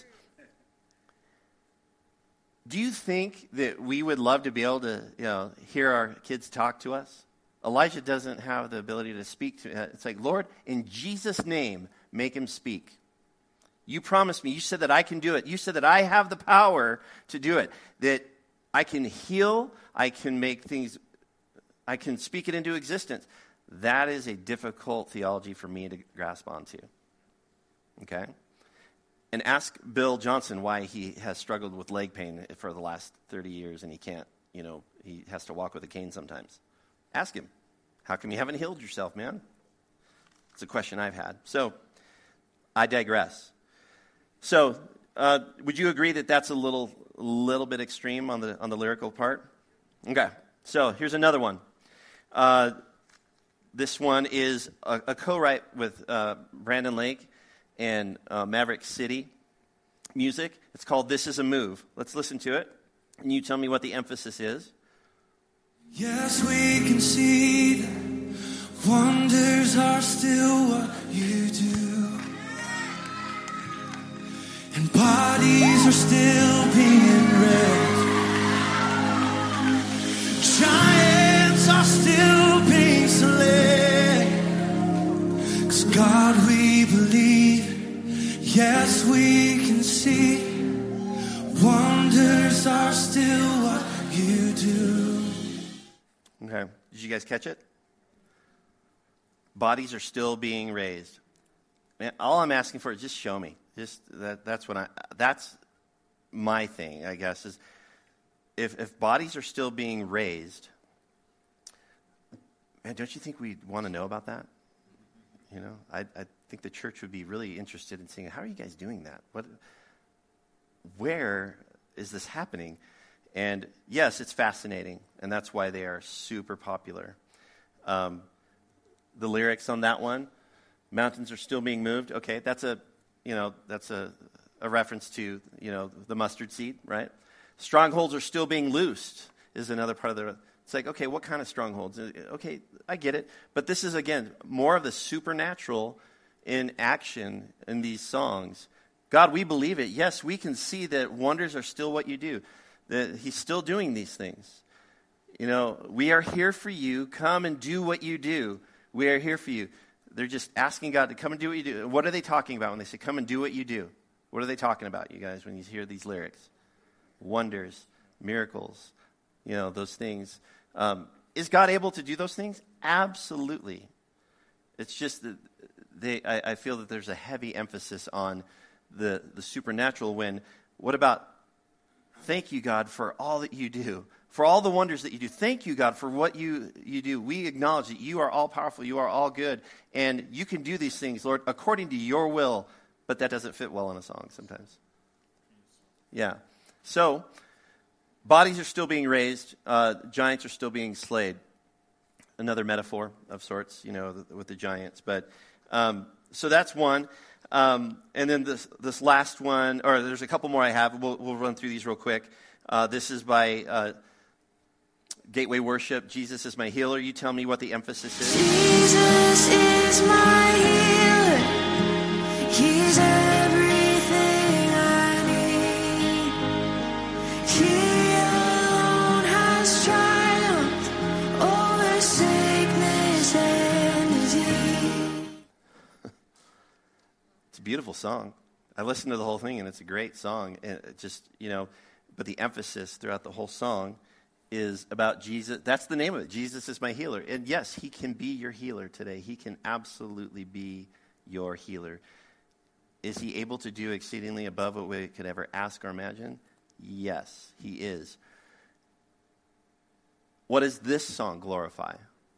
Do you think that we would love to be able to, you know, hear our kids talk to us? Elijah doesn't have the ability to speak to. It's like, Lord, in Jesus' name, make him speak. You promised me. You said that I can do it. You said that I have the power to do it. That I can heal. I can make things. I can speak it into existence. That is a difficult theology for me to grasp onto. Okay? And ask Bill Johnson why he has struggled with leg pain for the last thirty years and he can't, you know, he has to walk with a cane sometimes. Ask him. How come you haven't healed yourself, man? It's a question I've had. So, I digress. So, uh, would you agree that that's a little little bit extreme on the on the lyrical part? Okay. So, here's another one. Uh This one is a, a co-write with uh, Brandon Lake and uh, Maverick City Music. It's called This Is a Move. Let's listen to it. And you tell me what the emphasis is. Yes, we can see that wonders are still what you do. and bodies are still being raised. Giants are still being slain. 'Cause God, we believe, yes, we can see, wonders are still what you do. Okay. Did you guys catch it? Bodies are still being raised. Man, all I'm asking for is just show me. Just that, that's what I. That's my thing, I guess. Is if if bodies are still being raised, man, don't you think we'd want to know about that? You know, I I think the church would be really interested in seeing, how are you guys doing that? What? Where is this happening? And yes, it's fascinating, and that's why they are super popular. Um, the lyrics on that one, mountains are still being moved. Okay, that's a, you know, that's a, a reference to, you know, the mustard seed, right? Strongholds are still being loosed is another part of the. It's like, okay, what kind of strongholds? Okay, I get it, but this is again more of the supernatural in action in these songs. God, we believe it. Yes, we can see that wonders are still what you do. That he's still doing these things. You know, we are here for you. Come and do what you do. We are here for you. They're just asking God to come and do what you do. What are they talking about when they say, come and do what you do? What are they talking about, you guys, when you hear these lyrics? Wonders, miracles, you know, those things. Um, is God able to do those things? Absolutely. It's just that they, I, I feel that there's a heavy emphasis on the, the supernatural when, what about, thank you, God, for all that you do, for all the wonders that you do. Thank you, God, for what you, you do. We acknowledge that you are all powerful, you are all good, and you can do these things, Lord, according to your will, but that doesn't fit well in a song sometimes. Yeah. So, bodies are still being raised, uh, giants are still being slayed. Another metaphor of sorts, you know, with the giants. But um, so that's one. Um, and then this this last one, or there's a couple more I have. We'll, we'll run through these real quick. Uh, this is by uh, Gateway Worship. Jesus is my healer. You tell me what the emphasis is. Jesus is my healer. He's everything I need. He alone has triumphed over sickness and disease. It's a beautiful song. I listened to the whole thing, and it's a great song. And it just, you know, but the emphasis throughout the whole song is about Jesus. That's the name of it. Jesus is my healer. And yes, he can be your healer today. He can absolutely be your healer. Is he able to do exceedingly above what we could ever ask or imagine? Yes, he is. What does this song glorify?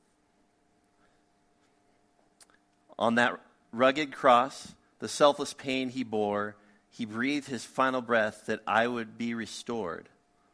On that rugged cross, the selfless pain he bore, he breathed his final breath that I would be restored.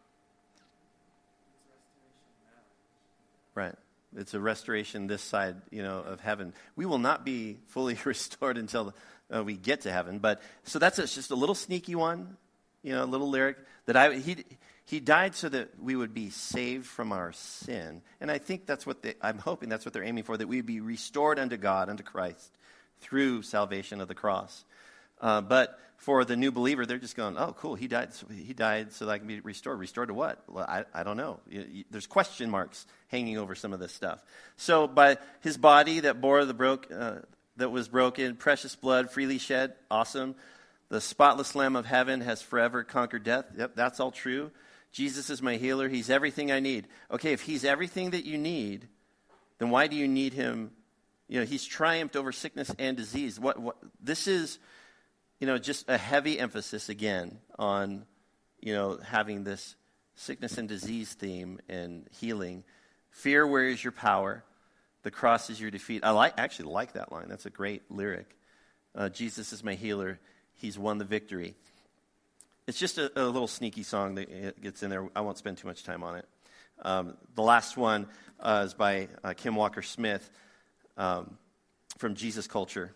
Right. It's a restoration this side, you know, of heaven. We will not be fully restored until uh, we get to heaven. But so that's a, just a little sneaky one, you know, a little lyric that I he he died so that we would be saved from our sin. And I think that's what they, I'm hoping that's what they're aiming for, that we would be restored unto God, unto Christ, through salvation of the cross. Uh, but for the new believer, they're just going, oh, cool, he died so, he died so that I can be restored. Restored to what? Well, I, I don't know. You, you, there's question marks hanging over some of this stuff. So by his body that bore the broke, uh, that was broken, precious blood freely shed, awesome. The spotless Lamb of heaven has forever conquered death. Yep, that's all true. Jesus is my healer. He's everything I need. Okay, if he's everything that you need, then why do you need him? You know, he's triumphed over sickness and disease. What? What? This is, you know, just a heavy emphasis again on, you know, having this sickness and disease theme and healing. Fear, where is your power? The cross is your defeat. I like actually like that line. That's a great lyric. Uh, Jesus is my healer. He's won the victory. It's just a, a little sneaky song that gets in there. I won't spend too much time on it. Um, the last one uh, is by uh, Kim Walker Smith um, from Jesus Culture.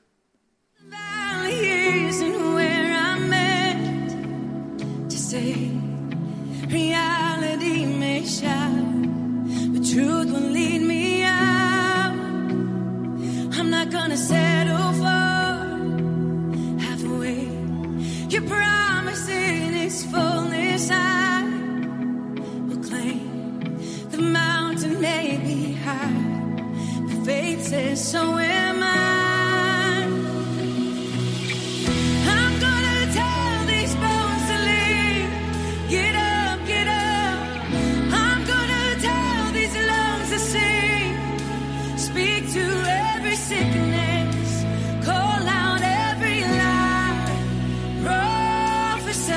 Values and where I'm at to say reality may shine, but truth will lead me out. I'm not gonna settle for halfway. Your promise in its fullness I will claim. The mountain may be high, but faith says so am I. I'm gonna tell these bones to live. Get up, get up. I'm gonna tell these lungs to sing. Speak to every sickness. Call out every lie. Prophesy.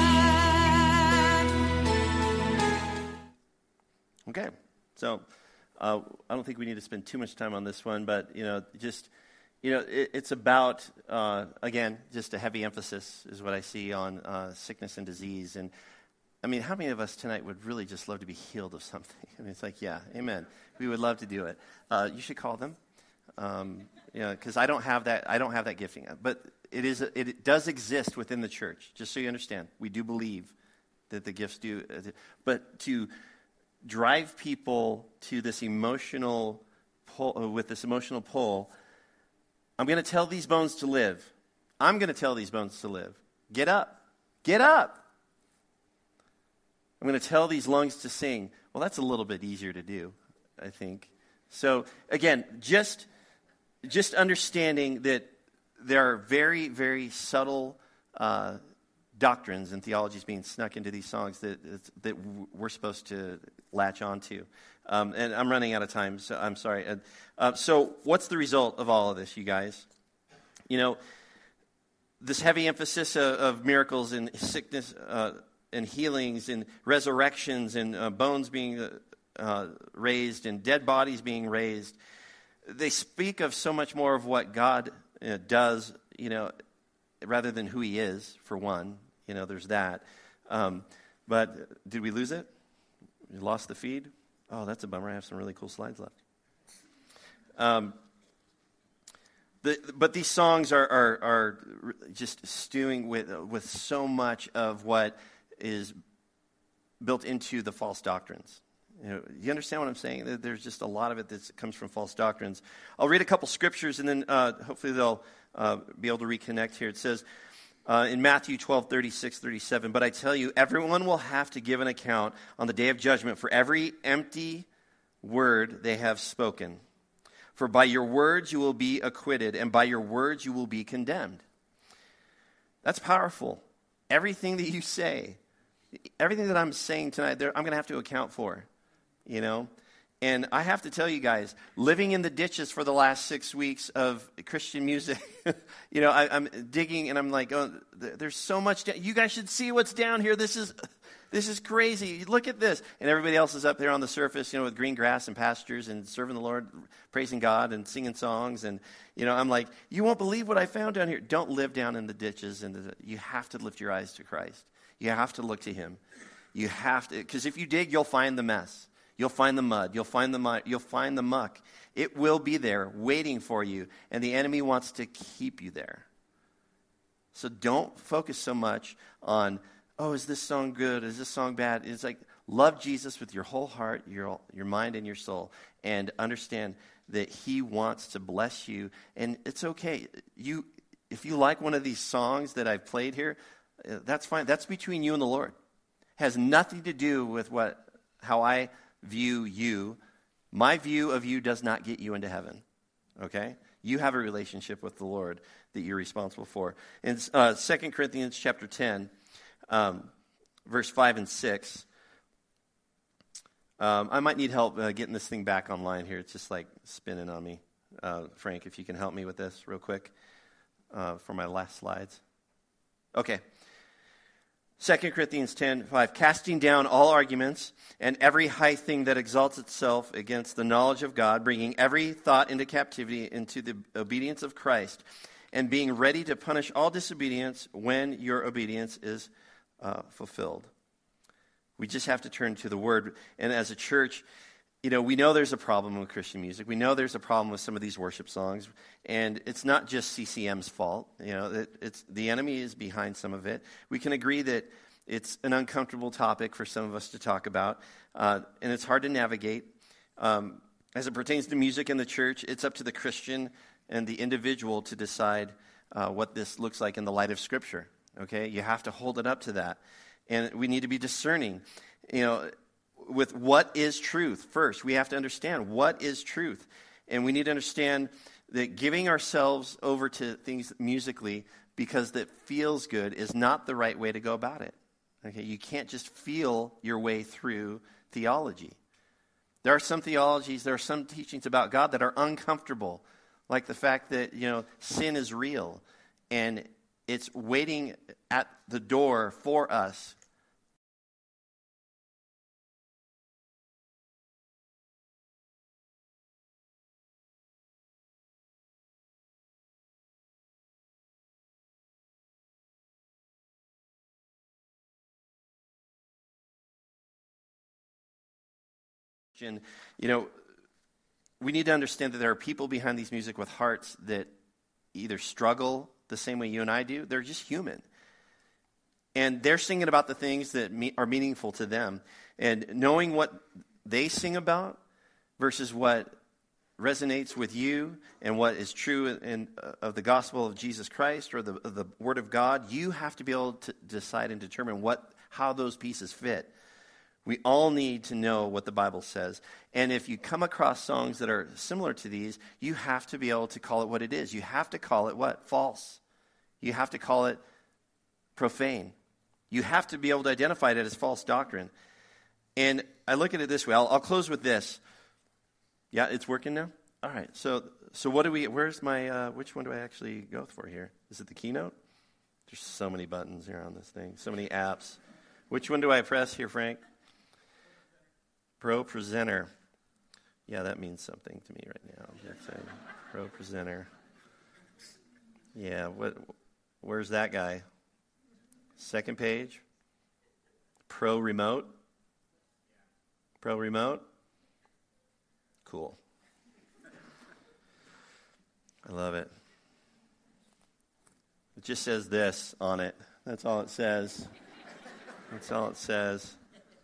Okay, so uh, I don't think we need to spend too much time on this one, but, you know, just, you know, it, it's about, uh, again, just a heavy emphasis is what I see on uh, sickness and disease. And, I mean, how many of us tonight would really just love to be healed of something? I mean, it's like, yeah, amen. We would love to do it. Uh, you should call them, um, you know, because I don't have that, I don't have that gifting. But it is, it does exist within the church, just so you understand. We do believe that the gifts do, but to drive people to this emotional pull, uh, with this emotional pull, I'm going to tell these bones to live. I'm going to tell these bones to live. Get up. Get up. I'm going to tell these lungs to sing. Well, that's a little bit easier to do, I think. So, again, just, just understanding that there are very, very subtle uh, doctrines and theologies being snuck into these songs that that we're supposed to latch on to. Um, and I'm running out of time, so I'm sorry. Uh, uh, so what's the result of all of this, you guys? You know, this heavy emphasis of, of miracles and sickness uh, and healings and resurrections and uh, bones being uh, uh, raised and dead bodies being raised, they speak of so much more of what God uh, does, you know, rather than who he is, for one. You know, there's that. Um, but did we lose it? We lost the feed? Oh, that's a bummer. I have some really cool slides left. Um, the, but these songs are, are, are just stewing with, with so much of what is built into the false doctrines. You know, you understand what I'm saying? There's just a lot of it that comes from false doctrines. I'll read a couple scriptures, and then uh, hopefully they'll uh, be able to reconnect here. It says uh, in Matthew twelve, thirty-six, thirty-seven, "But I tell you, everyone will have to give an account on the day of judgment for every empty word they have spoken. For by your words you will be acquitted, and by your words you will be condemned." That's powerful. Everything that you say, everything that I'm saying tonight, I'm going to have to account for. You know, and I have to tell you guys, living in the ditches for the last six weeks of Christian music, you know, I, I'm digging and I'm like, oh, there's so much. Da- you guys should see what's down here. This is, this is crazy. Look at this. And everybody else is up there on the surface, you know, with green grass and pastures and serving the Lord, praising God and singing songs. And, you know, I'm like, you won't believe what I found down here. Don't live down in the ditches. And the, you have to lift your eyes to Christ. You have to look to him. You have to, because if you dig, you'll find the mess. You'll find the mud. You'll find the mud. You'll find the muck. It will be there waiting for you, and the enemy wants to keep you there. So don't focus so much on, oh, is this song good? Is this song bad? It's like, love Jesus with your whole heart, your your mind, and your soul, and understand that he wants to bless you. And it's okay. You, if you like one of these songs that I've played here, that's fine. That's between you and the Lord. It has nothing to do with what how I view you. My view of you does not get you into heaven, okay? You have a relationship with the Lord that you're responsible for. In uh, Second Corinthians chapter ten, um, verse five and six, um, I might need help uh, getting this thing back online here. It's just like spinning on me. Uh, Frank, if you can help me with this real quick uh, for my last slides. Okay. Second Corinthians ten, five, "Casting down all arguments and every high thing that exalts itself against the knowledge of God, bringing every thought into captivity into the obedience of Christ, and being ready to punish all disobedience when your obedience is uh, fulfilled." We just have to turn to the Word. And as a church, you know, we know there's a problem with Christian music. We know there's a problem with some of these worship songs. And it's not just C C M's fault. You know, it, it's the enemy is behind some of it. We can agree that it's an uncomfortable topic for some of us to talk about. Uh, and it's hard to navigate. Um, as it pertains to music in the church, it's up to the Christian and the individual to decide uh, what this looks like in the light of Scripture. okay? You have to hold it up to that. And we need to be discerning, you know, with what is truth first. We have to understand what is truth. And we need to understand that giving ourselves over to things musically because that feels good is not the right way to go about it. Okay, you can't just feel your way through theology. There are some theologies, there are some teachings about God that are uncomfortable, like the fact that, you know, sin is real and it's waiting at the door for us. You know, we need to understand that there are people behind these music with hearts that either struggle the same way you and I do. They're just human. And they're singing about the things that me- are meaningful to them. And knowing what they sing about versus what resonates with you and what is true in, uh, of the gospel of Jesus Christ or the, of the Word of God, you have to be able to decide and determine what how those pieces fit. We all need to know what the Bible says. And if you come across songs that are similar to these, you have to be able to call it what it is. You have to call it what? False. You have to call it profane. You have to be able to identify it as false doctrine. And I look at it this way. I'll, I'll close with this. Yeah, it's working now? All right. So so what do we, where's my, uh, which one do I actually go for here? Is it the keynote? There's so many buttons here on this thing. So many apps. Which one do I press here, Frank? Pro presenter. Yeah, that means something to me right now. Pro presenter. Yeah, what? Where's that guy? Second page. Pro remote. Pro remote. Cool. I love it. It just says this on it. That's all it says. That's all it says.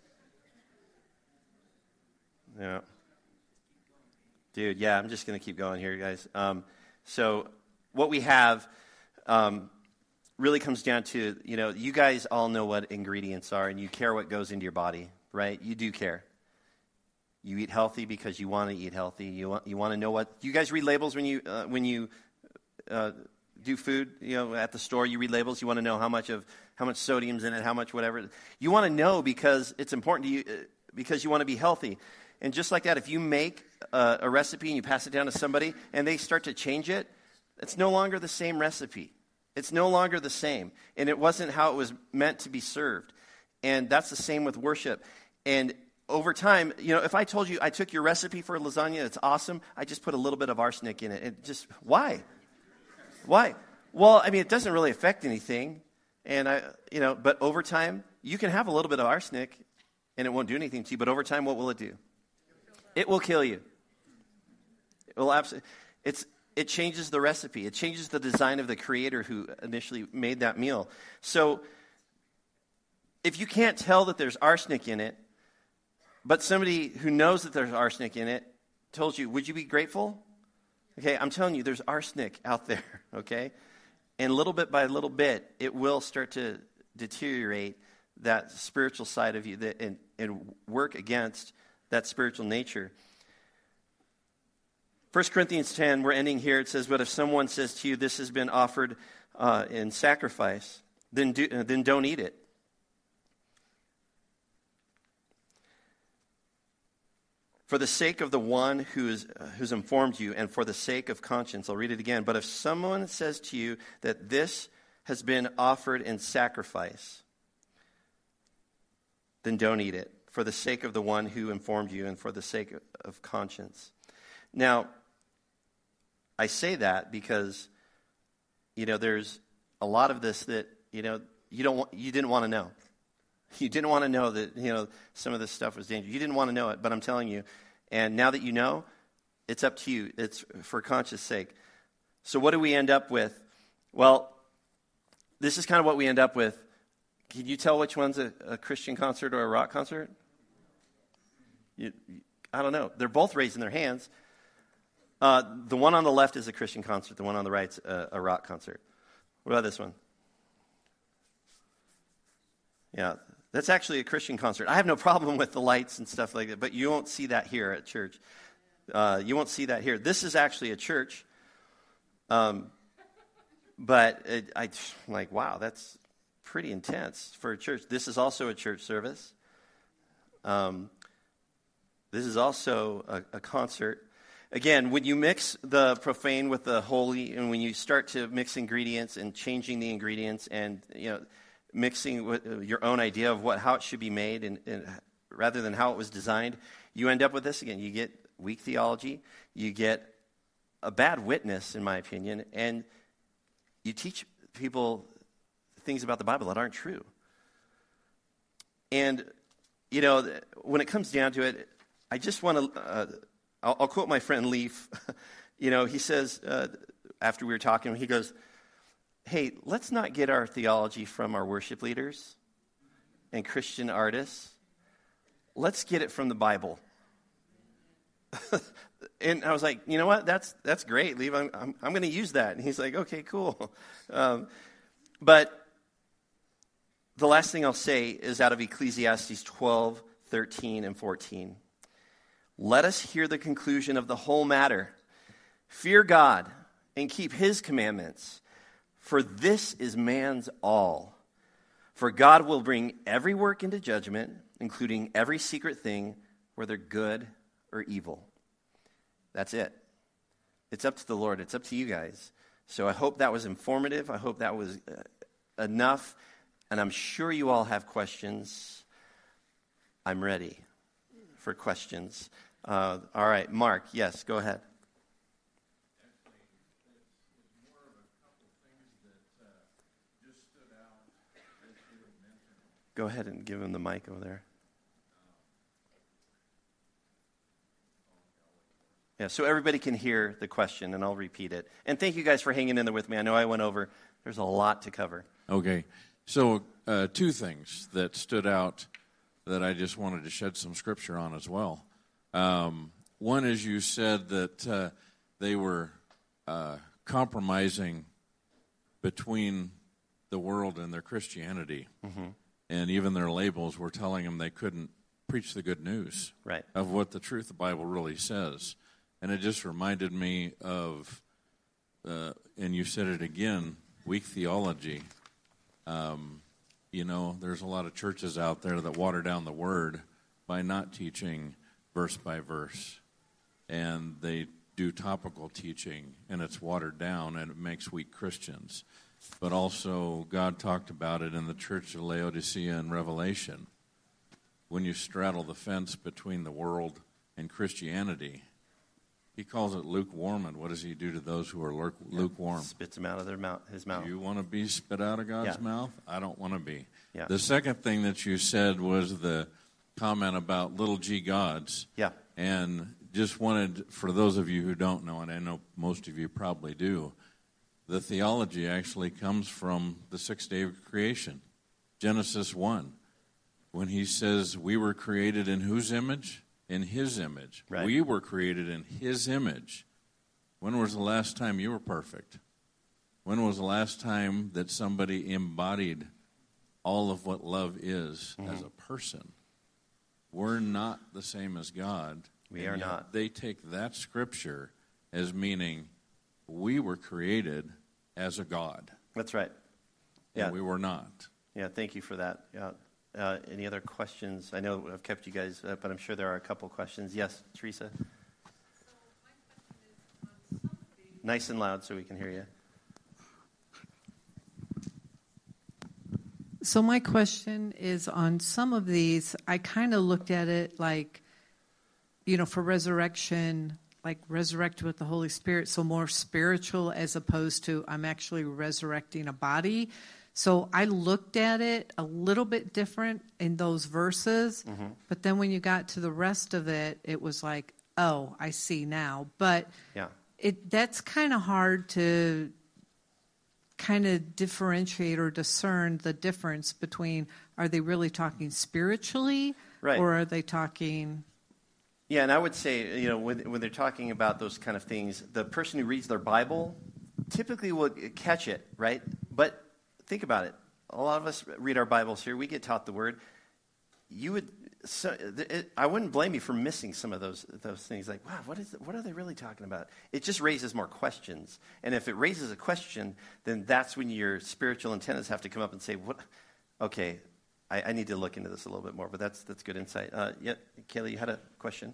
Yeah. Dude, yeah, I'm just going to keep going here, guys. Um, so what we have um, really comes down to, you know, you guys all know what ingredients are, and you care what goes into your body, right? You do care. You eat healthy because you want to eat healthy. You want you want to know what. Do you guys read labels when you uh, when you uh, do food? You know, at the store, you read labels. You want to know how much of how much sodium's in it, how much whatever. You want to know because it's important to you uh, because you want to be healthy. And just like that, if you make a, a recipe and you pass it down to somebody and they start to change it, it's no longer the same recipe. It's no longer the same. And it wasn't how it was meant to be served. And that's the same with worship. And over time, you know, if I told you I took your recipe for lasagna, it's awesome, I just put a little bit of arsenic in it. And just, why? Why? Well, I mean, it doesn't really affect anything. And I, you know, but over time, you can have a little bit of arsenic and it won't do anything to you. But over time, what will it do? It will kill you. It will absolutely. It's it changes the recipe. It changes the design of the creator who initially made that meal. So if you can't tell that there's arsenic in it, but somebody who knows that there's arsenic in it told you, would you be grateful? Okay, I'm telling you, there's arsenic out there, okay? And little bit by little bit, it will start to deteriorate that spiritual side of you that, and, and work against that spiritual nature. First Corinthians ten, we're ending here. It says, but if someone says to you, this has been offered uh, in sacrifice, then, do, uh, then don't eat it. For the sake of the one who is, uh, who's informed you, and for the sake of conscience. I'll read it again. But if someone says to you that this has been offered in sacrifice, then don't eat it. For the sake of the one who informed you, and for the sake of conscience. Now, I say that because, you know, there's a lot of this that, you know, you don't want, you didn't want to know. You didn't want to know that, you know, some of this stuff was dangerous. You didn't want to know it, but I'm telling you. And now that you know, it's up to you. It's for conscience sake. So what do we end up with? Well, this is kind of what we end up with. Can you tell which one's a, a Christian concert or a rock concert? You, I don't know. They're both raising their hands. Uh, the one on the left is a Christian concert. The one on the right's a, a rock concert. What about this one? Yeah, that's actually a Christian concert. I have no problem with the lights and stuff like that, but you won't see that here at church. Uh, you won't see that here. This is actually a church. Um, but it, I, I'm like, wow, that's pretty intense for a church. This is also a church service. Um, this is also a, a concert. Again, when you mix the profane with the holy, and when you start to mix ingredients and changing the ingredients, and you know, mixing with your own idea of what how it should be made, and, and rather than how it was designed, you end up with this again. You get weak theology, you get a bad witness, in my opinion, and you teach people things about the Bible that aren't true. And you know, when it comes down to it, I just want to. Uh, I'll, I'll quote my friend Leaf. You know, he says, uh, after we were talking, he goes, hey, let's not get our theology from our worship leaders and Christian artists. Let's get it from the Bible. And I was like, you know what? That's that's great, Leaf. I'm, I'm, I'm going to use that. And he's like, okay, cool. Um, but the last thing I'll say is out of Ecclesiastes twelve, thirteen, and fourteen. Let us hear the conclusion of the whole matter. Fear God and keep his commandments, for this is man's all. For God will bring every work into judgment, including every secret thing, whether good or evil. That's it. It's up to the Lord. It's up to you guys. So I hope that was informative. I hope that was uh, enough. And I'm sure you all have questions. I'm ready for questions. Uh, all right, Mark, yes, go ahead. Actually, it's more of a couple things that uh, just stood out as you had mentioned. Go ahead and give him the mic over there. Yeah, so everybody can hear the question, and I'll repeat it. And thank you guys for hanging in there with me. I know I went over. There's a lot to cover. Okay, so uh, two things that stood out that I just wanted to shed some scripture on as well. Um, one is you said that uh, they were uh, compromising between the world and their Christianity. Mm-hmm. And even their labels were telling them they couldn't preach the good news right. of what the truth of the Bible really says. And it just reminded me of, uh, and you said it again, weak theology. Um, you know, there's a lot of churches out there that water down the word by not teaching verse by verse, and they do topical teaching, and it's watered down, and it makes weak Christians. But also, God talked about it in the church of Laodicea in Revelation. When you straddle the fence between the world and Christianity, he calls it lukewarm, and what does he do to those who are lukewarm? Spits them out of their mouth, his mouth. Do you want to be spit out of God's yeah. mouth? I don't want to be. Yeah. The second thing that you said was the comment about little g gods. Yeah. And just wanted, for those of you who don't know, and I know most of you probably do, the theology actually comes from the sixth day of creation, Genesis one, when he says we were created in whose image? In his image. Right. We were created in his image. When was the last time you were perfect? When was the last time that somebody embodied all of what love is mm-hmm. as a person? We're not the same as God. We are not. They take that scripture as meaning we were created as a God. That's right. Yeah. And we were not. Yeah, thank you for that. Yeah. Uh, any other questions? I know I've kept you guys up, but I'm sure there are a couple questions. Yes, Teresa? So my question is on some of these... Nice and loud so we can hear you. So my question is on some of these, I kind of looked at it like, you know, for resurrection, like resurrect with the Holy Spirit, so more spiritual as opposed to I'm actually resurrecting a body. So I looked at it a little bit different in those verses, mm-hmm. but then when you got to the rest of it, it was like, oh, I see now. But yeah. it that's kind of hard to kind of differentiate or discern the difference between, are they really talking spiritually right. or are they talking... Yeah, and I would say, you know, when, when they're talking about those kind of things, the person who reads their Bible typically will catch it, right? But think about it. a lot of us read our Bibles here. We get taught the Word. You would, so, it, I wouldn't blame you for missing some of those those things. Like, wow, what is what are they really talking about? It just raises more questions. And if it raises a question, then that's when your spiritual antennas have to come up and say, "What? Okay, I, I need to look into this a little bit more." But that's that's good insight. Uh, yeah, Kayla, you had a question?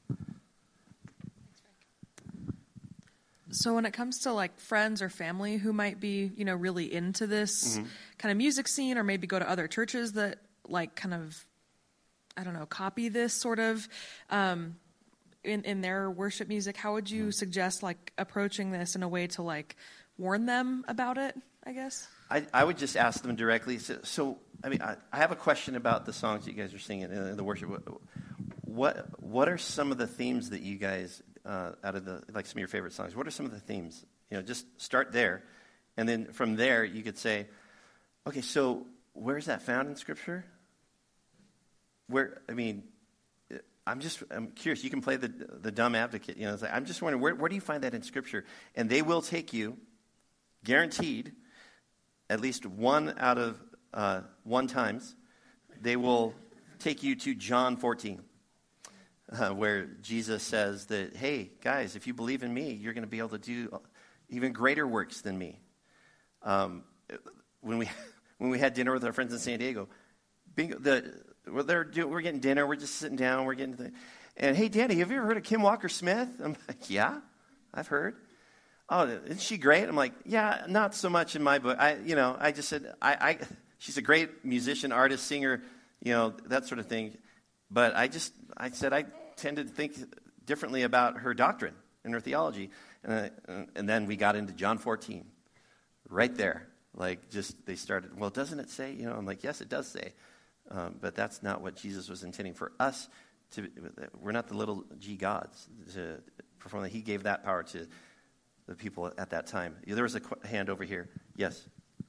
So when it comes to like friends or family who might be, you know, really into this mm-hmm. kind of music scene, or maybe go to other churches that like kind of, I don't know, copy this sort of um, in, in their worship music, how would you suggest like approaching this in a way to like warn them about it, I guess? I, I would just ask them directly. So, so I mean, I, I have a question about the songs you guys are singing in the worship. What what are some of the themes that you guys, uh, out of the, like some of your favorite songs, what are some of the themes? You know, just start there. And then from there, you could say, okay, so where's that found in Scripture? Where, I mean, I'm just, I'm curious. You can play the the dumb advocate. You know, it's like, I'm just wondering, where, where do you find that in Scripture? And they will take you, guaranteed, at least one out of uh, one times, they will take you to John fourteen, uh, where Jesus says that, hey, guys, if you believe in me, you're going to be able to do even greater works than me. Um, when we when we had dinner with our friends in San Diego, bingo, the We're, there, we're getting dinner. We're just sitting down. We're getting the, and hey, Danny, have you ever heard of Kim Walker Smith? I'm like, yeah, I've heard. Oh, isn't she great? I'm like, yeah, not so much in my book. I, you know, I just said, I, I, she's a great musician, artist, singer, you know, that sort of thing. But I just, I said, I tend to think differently about her doctrine and her theology. And, uh, and then we got into John fourteen, right there. Like, just they started. Well, doesn't it say? You know, I'm like, yes, it does say. Um, but that's not what Jesus was intending for us to. We're not the little g gods to perform that. He gave that power to the people at that time. There was a qu- hand over here. Yes.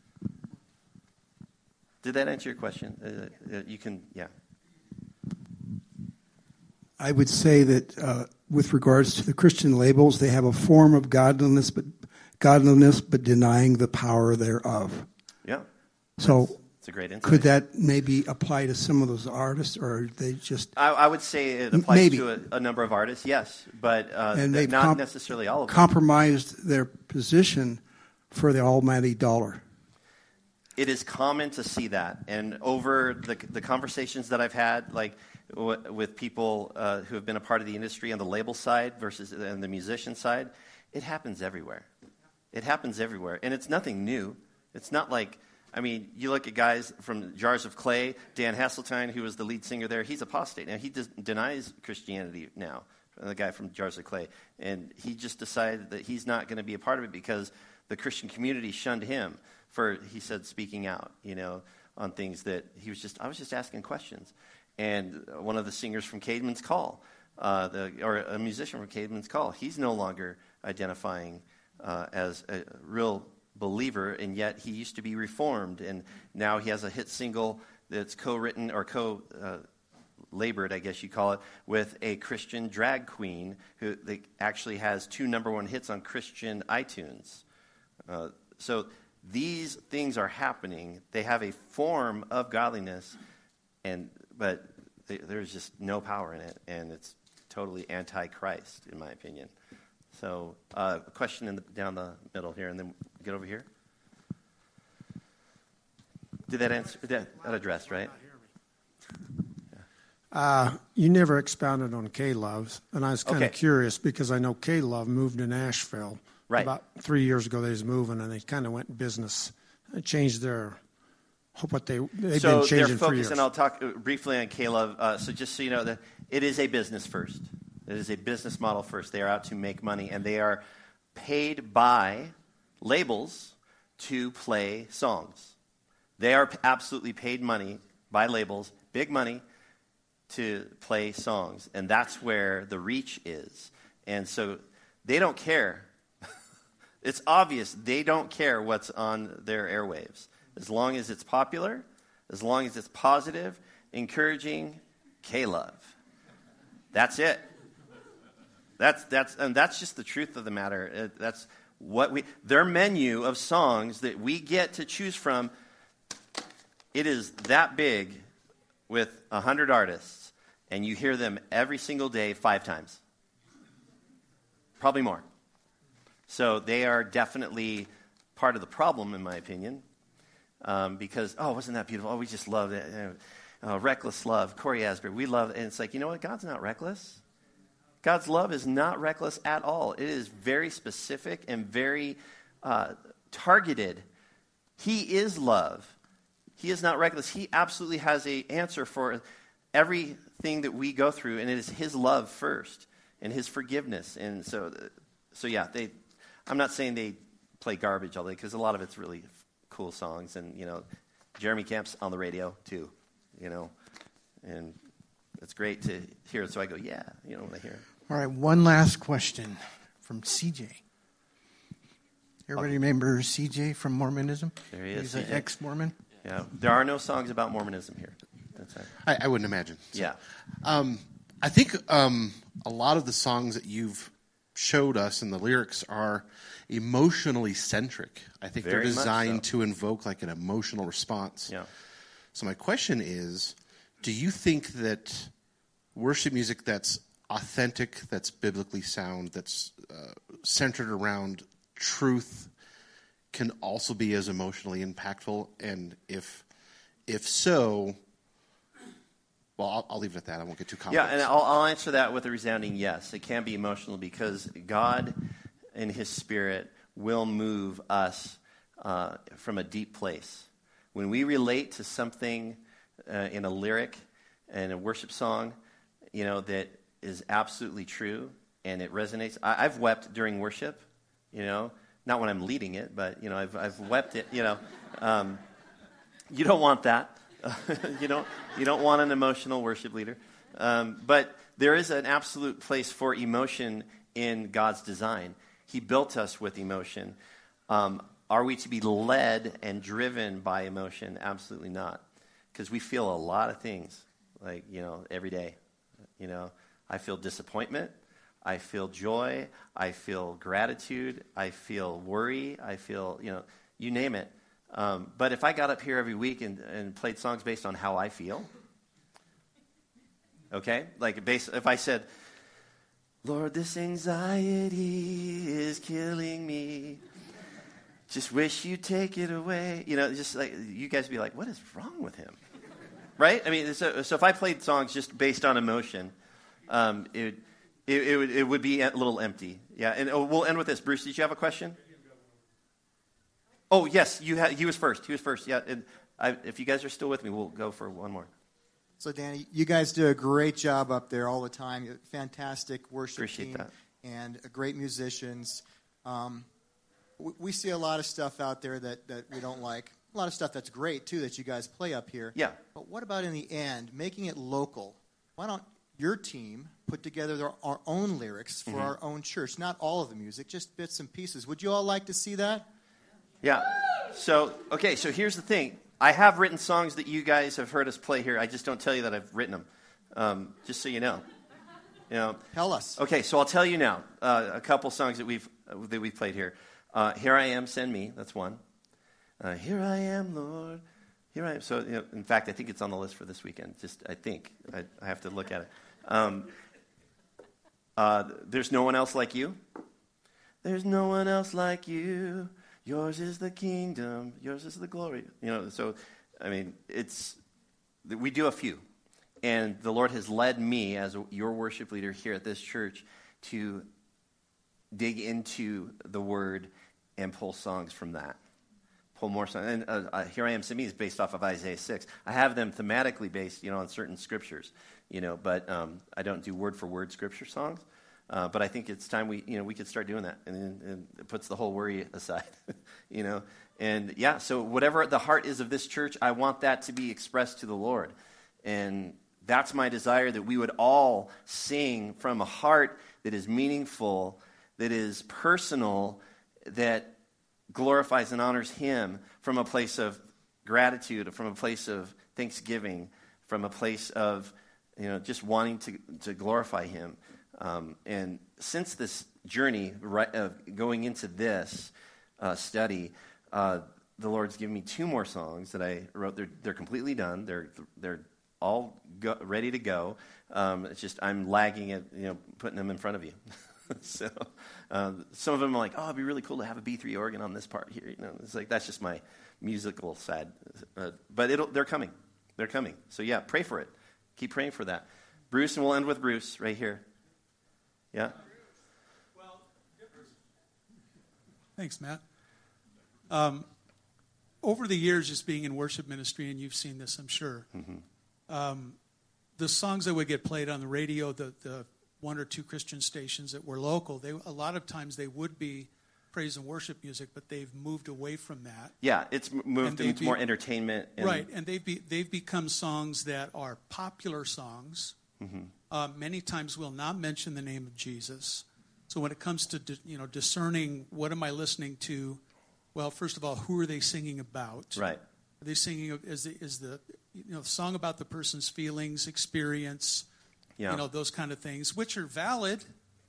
Did that answer your question? Uh, uh, you can, yeah. I would say that uh, with regards to the Christian labels, they have a form of godliness, but godliness, but denying the power thereof. Yeah. So. It's a great insight. Could that maybe apply to some of those artists, or are they just... I, I would say it applies maybe. to a, a number of artists, yes, but uh, and th- not comp- necessarily all of them. Compromised their position for the almighty dollar. It is common to see that, and over the the conversations that I've had, like w- with people uh, who have been a part of the industry on the label side versus on the musician side, it happens everywhere. It happens everywhere, and it's nothing new. It's not like... I mean, you look at guys from Jars of Clay, Dan Hasseltine, who was the lead singer there, he's apostate. Now, he des- denies Christianity now, the guy from Jars of Clay. And he just decided that he's not going to be a part of it because the Christian community shunned him for, he said, speaking out, you know, on things that he was just, I was just asking questions. And one of the singers from Caedmon's Call, uh, the, or a musician from Caedmon's Call, he's no longer identifying uh, as a real believer, and yet he used to be reformed, and now he has a hit single that's co-written or co-labored, uh, I guess you call it, with a Christian drag queen who that actually has two number one hits on Christian iTunes. Uh, so these things are happening. They have a form of godliness, and but they, there's just no power in it, and it's totally anti-Christ, in my opinion. So, uh, a question in the, down the middle here, and then get over here. Did that answer? Did that, that addressed, right? Uh, you never expounded on K-Love's, and I was kind of Okay. curious because I know K-Love moved to Nashville. Right. About three years ago they was moving, and they kind of went business. They changed their, what they, they've so been changing they're for focused, years. and I'll talk uh, briefly on K-Love. Uh, so just so you know, that it is a business first. It is a business model first. They are out to make money, and they are paid by labels to play songs. They are absolutely paid money by labels, big money, to play songs. And that's where the reach is. And so they don't care. It's obvious they don't care what's on their airwaves. As long as it's popular, as long as it's positive, encouraging, K-Love. That's it. That's that's and that's just the truth of the matter. It, that's what we their menu of songs that we get to choose from. it is that big with one hundred artists, and you hear them every single day five times. Probably more. So they are definitely part of the problem, in my opinion, um, because, oh, wasn't that beautiful? Oh, we just love it. Uh, reckless love, Corey Asbury, we love it. And it's like, you know what? God's not reckless. God's love is not reckless at all. It is very specific and very uh, targeted. He is love. He is not reckless. He absolutely has an answer for everything that we go through, and it is his love first and his forgiveness. And so, so yeah, they. I'm not saying they play garbage all day, because a lot of it's really cool songs. And, you know, Jeremy Camp's on the radio, too, you know, and it's great to hear it. So I go, yeah, you know, when I hear it. All right, one last question from C J. Everybody remember C J from Mormonism? There he is. He's an ex-Mormon. Yeah, there are no songs about Mormonism here. That's right. I, I wouldn't imagine. So, yeah. Um, I think um, a lot of the songs that you've showed us and the lyrics are emotionally centric. I think Very they're designed so. to invoke like an emotional response. Yeah. So my question is, do you think that worship music that's authentic, that's biblically sound, that's uh, centered around truth can also be as emotionally impactful? And if if so, well, I'll, I'll leave it at that. I won't get too complex. Yeah, and I'll, I'll answer that with a resounding yes. It can be emotional because God in his Spirit will move us uh, from a deep place. When we relate to something uh, in a lyric and a worship song, you know, that is absolutely true and it resonates. I, I've wept during worship, you know, not when I'm leading it, but, you know, I've, I've wept it, you know. Um, you don't want that. you don't you don't want an emotional worship leader. Um, but there is an absolute place for emotion in God's design. He built us with emotion. Um, are we to be led and driven by emotion? Absolutely not. Because we feel a lot of things, like, you know, every day. You know, I feel disappointment. I feel joy. I feel gratitude. I feel worry. I feel, you know, you name it. Um, but if I got up here every week and, and played songs based on how I feel, okay? Like based, if I said, Lord, this anxiety is killing me. Just wish you'd take it away. You know, just like, you guys would be like, what is wrong with him? Right? I mean, so, so if I played songs just based on emotion, um, it, it, it, would, it would be a little empty. Yeah, and oh, we'll end with this. Bruce, did you have a question? Oh, yes, you had, he was first. He was first, yeah. And I, if you guys are still with me, we'll go for one more. So, Danny, you guys do a great job up there all the time. You're a fantastic worship Appreciate team that. and great musicians. Um, we, we see a lot of stuff out there that, that we don't like. A lot of stuff that's great, too, that you guys play up here. Yeah. But what about in the end, making it local? Why don't your team put together their, our own lyrics for Mm-hmm. our own church? Not all of the music, just bits and pieces. Would you all like to see that? Yeah. So, okay, so here's the thing. I have written songs that you guys have heard us play here. I just don't tell you that I've written them, um, just so you know. You know. Tell us. Okay, so I'll tell you now. Uh, a couple songs that we've uh, that we've played here. Uh, Here I Am, Send Me. That's one. Uh, Here I Am, Lord. Here I am. So, you know, in fact, I think it's on the list for this weekend. Just, I think. I, I have to look at it. Um, uh, There's No One Else Like You. There's no one else like you. Yours is the kingdom. Yours is the glory. You know, so, I mean, it's, we do a few. And the Lord has led me as your worship leader here at this church to dig into the Word and pull songs from that. Pull more songs. And uh, uh, Here I Am, Send Me is based off of Isaiah six. I have them thematically based, you know, on certain scriptures, you know, but um, I don't do word-for-word scripture songs. Uh, but I think it's time we, you know, we could start doing that, and, and it puts the whole worry aside, you know. And yeah, so whatever the heart is of this church, I want that to be expressed to the Lord, and that's my desire, that we would all sing from a heart that is meaningful, that is personal, that glorifies and honors Him, from a place of gratitude, from a place of thanksgiving, from a place of, you know, just wanting to to glorify Him. Um, and since this journey right, of going into this uh, study, uh, the Lord's given me two more songs that I wrote. They're, they're completely done. They're they're all go, ready to go. Um, it's just I'm lagging at, you know, putting them in front of you. so um, some of them are like, oh, it'd be really cool to have a B three organ on this part here. You know, it's like that's just my musical side. Uh, but it'll they're coming. They're coming. So yeah, pray for it. Keep praying for that. Bruce, and we'll end with Bruce right here. Yeah? Thanks, Matt. Um, over the years, just being in worship ministry, and you've seen this, I'm sure, mm-hmm. um, the songs that would get played on the radio, the, the one or two Christian stations that were local, they a lot of times they would be praise and worship music, but they've moved away from that. Yeah, it's moved into be, more entertainment. And right, and they've, be, they've become songs that are popular songs. Mm-hmm. Uh, many times will not mention the name of Jesus. So when it comes to di- you know discerning what am I listening to, well, first of all, who are they singing about? Right. Are they singing is the is the you know song about the person's feelings, experience, yeah. you know those kind of things, which are valid,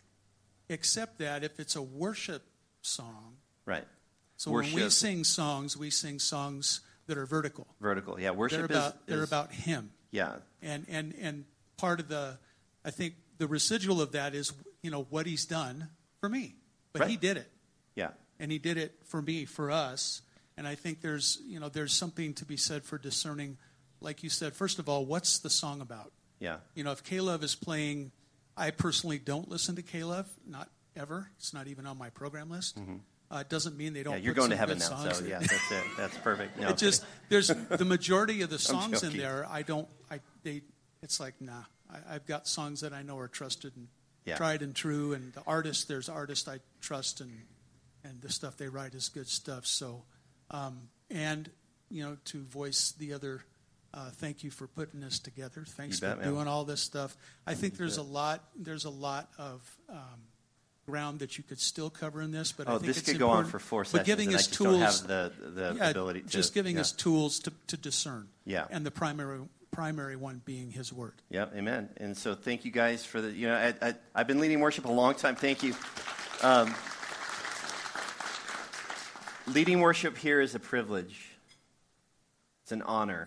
except that if it's a worship song, right. So worship. When we sing songs, we sing songs that are vertical. Vertical, yeah. Worship they're about is, they're is, about Him. Yeah. And and and part of the, I think the residual of that is, you know, what He's done for me. But right. He did it. Yeah. And He did it for me, for us. And I think there's, you know, there's something to be said for discerning, like you said, first of all, what's the song about? Yeah. You know, if K-Love is playing, I personally don't listen to K-Love, not ever. It's not even on my program list. Mm-hmm. Uh, it doesn't mean they don't. Yeah, you're put going some to heaven good now, songs so in. yeah, that's it. That's perfect. No, it just there's the majority of the songs in joking. there. I don't. I they. It's like nah. I, I've got songs that I know are trusted and yeah. tried and true, and the artists. There's artists I trust, and and the stuff they write is good stuff. So, um, and you know, to voice the other. Uh, thank you for putting this together. Thanks you for bet, doing man. all this stuff. I think you there's bet. a lot. There's a lot of. Um, ground that you could still cover in this, but oh, I think this it's could important. go on for four but sessions. giving and us I just tools, don't have the the yeah, ability to just giving yeah. us tools to, to discern. Yeah, and the primary primary one being His Word. Yeah, amen. And so, thank you guys for the. You know, I, I, I've been leading worship a long time. Thank you. Um, leading worship here is a privilege. It's an honor.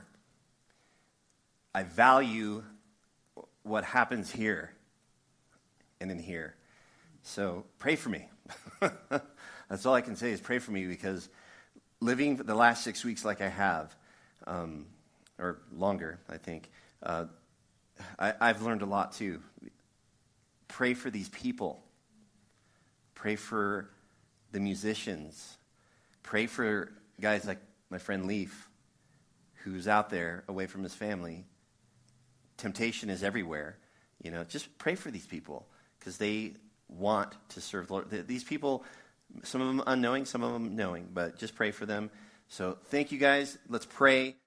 I value what happens here and in here. So pray for me. That's all I can say is pray for me, because living the last six weeks like I have, um, or longer, I think, uh, I, I've learned a lot too. Pray for these people. Pray for the musicians. Pray for guys like my friend Leaf, who's out there away from his family. Temptation is everywhere. You know, just pray for these people, because they want to serve the Lord. These people, some of them unknowing, some of them knowing, but just pray for them. So thank you guys. Let's pray.